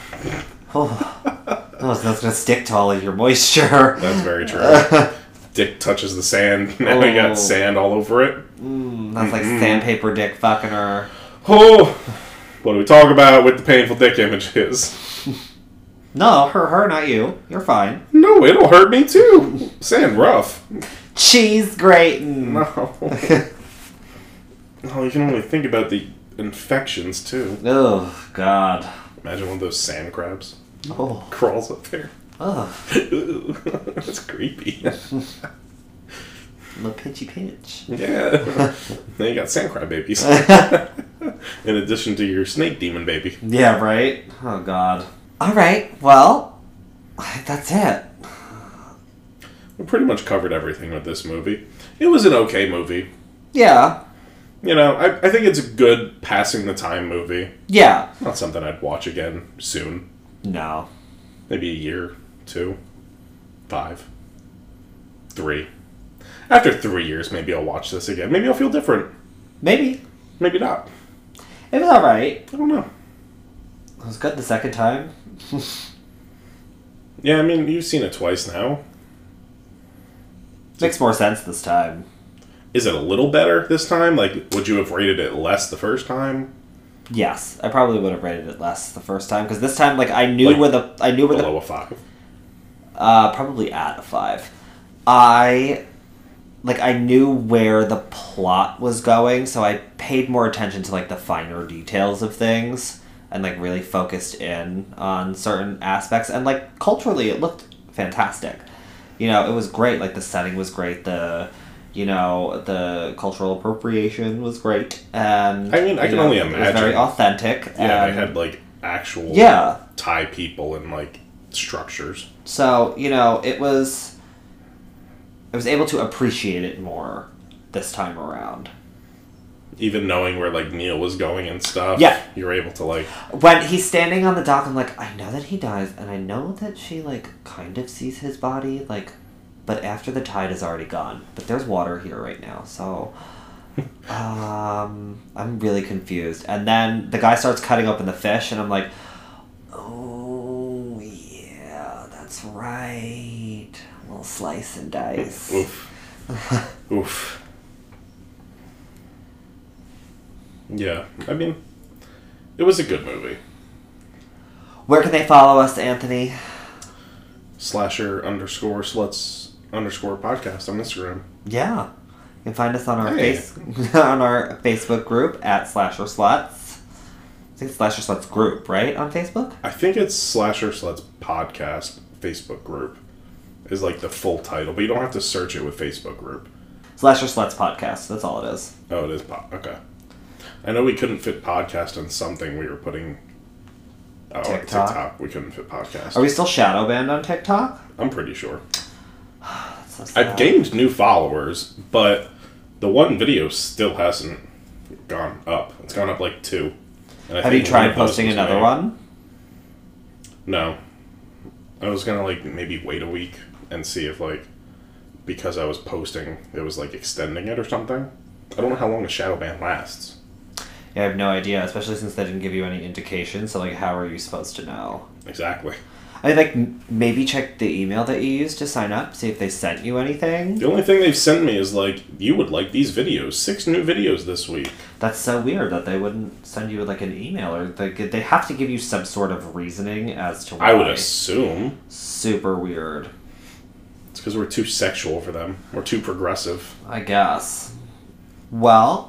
Speaker 1: oh, that's gonna stick to all of your moisture.
Speaker 2: That's very true. Dick touches the sand. Now you
Speaker 1: Oh.
Speaker 2: got sand all over it.
Speaker 1: Mm, that's like sandpaper dick fucking her.
Speaker 2: Oh, what do we talk about with the painful dick images?
Speaker 1: No, her, her, not you. You're fine.
Speaker 2: No, it'll hurt me too. Sand rough.
Speaker 1: Cheese grating.
Speaker 2: No. Oh, you can only think about the infections too.
Speaker 1: Oh God.
Speaker 2: Imagine one of those sand crabs
Speaker 1: Oh.
Speaker 2: crawls up there.
Speaker 1: Oh.
Speaker 2: Ooh, that's creepy.
Speaker 1: Little pinchy pinch.
Speaker 2: Yeah. Then you got sand crab babies. In addition to your snake demon baby.
Speaker 1: Yeah, right? Oh, God. Alright, well, that's it.
Speaker 2: We pretty much covered everything with this movie. It was an okay movie.
Speaker 1: Yeah.
Speaker 2: You know, I, I think it's a good passing the time movie.
Speaker 1: Yeah.
Speaker 2: Not something I'd watch again soon.
Speaker 1: No.
Speaker 2: Maybe a year, two, five, three. After three years, maybe I'll watch this again. Maybe I'll feel different.
Speaker 1: Maybe.
Speaker 2: Maybe not.
Speaker 1: It was alright.
Speaker 2: I don't know.
Speaker 1: It was good the second time.
Speaker 2: Yeah, I mean, you've seen it twice now.
Speaker 1: Makes more sense this time.
Speaker 2: Is it a little better this time? Like, would you have rated it less the first time?
Speaker 1: Yes, I probably would have rated it less the first time because this time, like, I knew
Speaker 2: Like,
Speaker 1: where the I knew where the
Speaker 2: Below a five.
Speaker 1: uh probably at a five. I like I knew where the plot was going, so I paid more attention to like the finer details of things and like really focused in on certain aspects. And like culturally, it looked fantastic. You know, it was great. Like the setting was great. The You know, the cultural appropriation was great, and
Speaker 2: I mean, I
Speaker 1: you
Speaker 2: can
Speaker 1: know,
Speaker 2: only
Speaker 1: it was
Speaker 2: imagine.
Speaker 1: very authentic.
Speaker 2: Yeah,
Speaker 1: and,
Speaker 2: they had like actual
Speaker 1: yeah.
Speaker 2: Thai people and like structures.
Speaker 1: So you know, it was. I was able to appreciate it more this time around.
Speaker 2: Even knowing where like Neil was going and stuff.
Speaker 1: Yeah.
Speaker 2: You were able to like.
Speaker 1: When he's standing on the dock, I'm like, I know that he dies, and I know that she like kind of sees his body, like. But after the tide is already gone. But there's water here right now, so... Um, I'm really confused. And then the guy starts cutting open the fish, and I'm like, oh, yeah, that's right. A little slice and dice.
Speaker 2: Oof. Oof. Yeah, I mean, it was a good movie.
Speaker 1: Where can they follow us, Anthony?
Speaker 2: Slasher underscore sluts underscore podcast on Instagram.
Speaker 1: Yeah. You can find us on our
Speaker 2: Hey.
Speaker 1: face on our Facebook group at Slasher Sluts. I think it's Slasher Sluts group, right? On Facebook?
Speaker 2: I think it's Slasher Sluts podcast Facebook group is like the full title, but you don't have to search it with Facebook group.
Speaker 1: Slasher Sluts podcast. That's all it is.
Speaker 2: Oh, it is pod. Okay. I know we couldn't fit podcast on something we were putting. Oh,
Speaker 1: TikTok?
Speaker 2: TikTok. We couldn't fit podcast.
Speaker 1: Are we still shadow banned on TikTok?
Speaker 2: I'm pretty sure.
Speaker 1: That's so sad.
Speaker 2: I've gained new followers, but the one video still hasn't gone up. It's gone up like two. And I
Speaker 1: Have you
Speaker 2: think one
Speaker 1: tried
Speaker 2: of those
Speaker 1: posting
Speaker 2: was
Speaker 1: another
Speaker 2: me.
Speaker 1: one?
Speaker 2: No. I was gonna like maybe wait a week and see if like because I was posting it was like extending it or something. I don't know how long a shadow ban lasts.
Speaker 1: Yeah, I have no idea, especially since they didn't give you any indication. So, like, how are you supposed to know?
Speaker 2: Exactly.
Speaker 1: I mean, like, m- maybe check the email that you used to sign up, see if they sent you anything.
Speaker 2: The only thing they've sent me is like, you would like these videos. Six new videos this week.
Speaker 1: That's so weird that they wouldn't send you, like, an email. Or they, they have to give you some sort of reasoning as to why.
Speaker 2: I would assume.
Speaker 1: Super weird.
Speaker 2: It's because we're too sexual for them. We're too progressive.
Speaker 1: I guess. Well,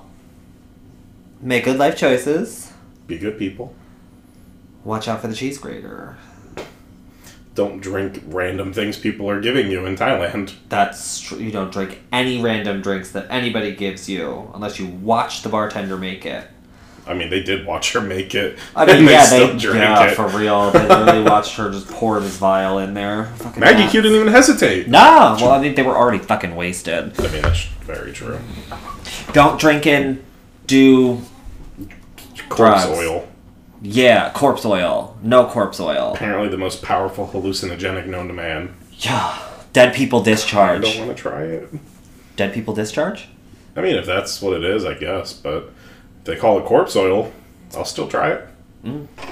Speaker 1: make good life choices.
Speaker 2: Be good people.
Speaker 1: Watch out for the cheese grater.
Speaker 2: Don't drink random things people are giving you in Thailand.
Speaker 1: That's true. You don't drink any random drinks that anybody gives you unless you watch the bartender make it.
Speaker 2: I mean, they did watch her make it.
Speaker 1: I mean,
Speaker 2: and they
Speaker 1: yeah,
Speaker 2: still
Speaker 1: they
Speaker 2: drank
Speaker 1: yeah,
Speaker 2: it.
Speaker 1: for real. They really watched her just pour this vial in there. Fucking
Speaker 2: Maggie
Speaker 1: nuts.
Speaker 2: Q didn't even hesitate.
Speaker 1: No, well, I mean, they were already fucking wasted.
Speaker 2: I mean, that's very true.
Speaker 1: Don't drink and do
Speaker 2: Corpse
Speaker 1: drugs.
Speaker 2: oil.
Speaker 1: Yeah, corpse oil. No corpse oil.
Speaker 2: Apparently the most powerful hallucinogenic known to man.
Speaker 1: Yeah. Dead people
Speaker 2: I
Speaker 1: discharge.
Speaker 2: don't want to try it.
Speaker 1: Dead people discharge?
Speaker 2: I mean, if that's what it is, I guess. But if they call it corpse oil, I'll still try it.
Speaker 1: Mm.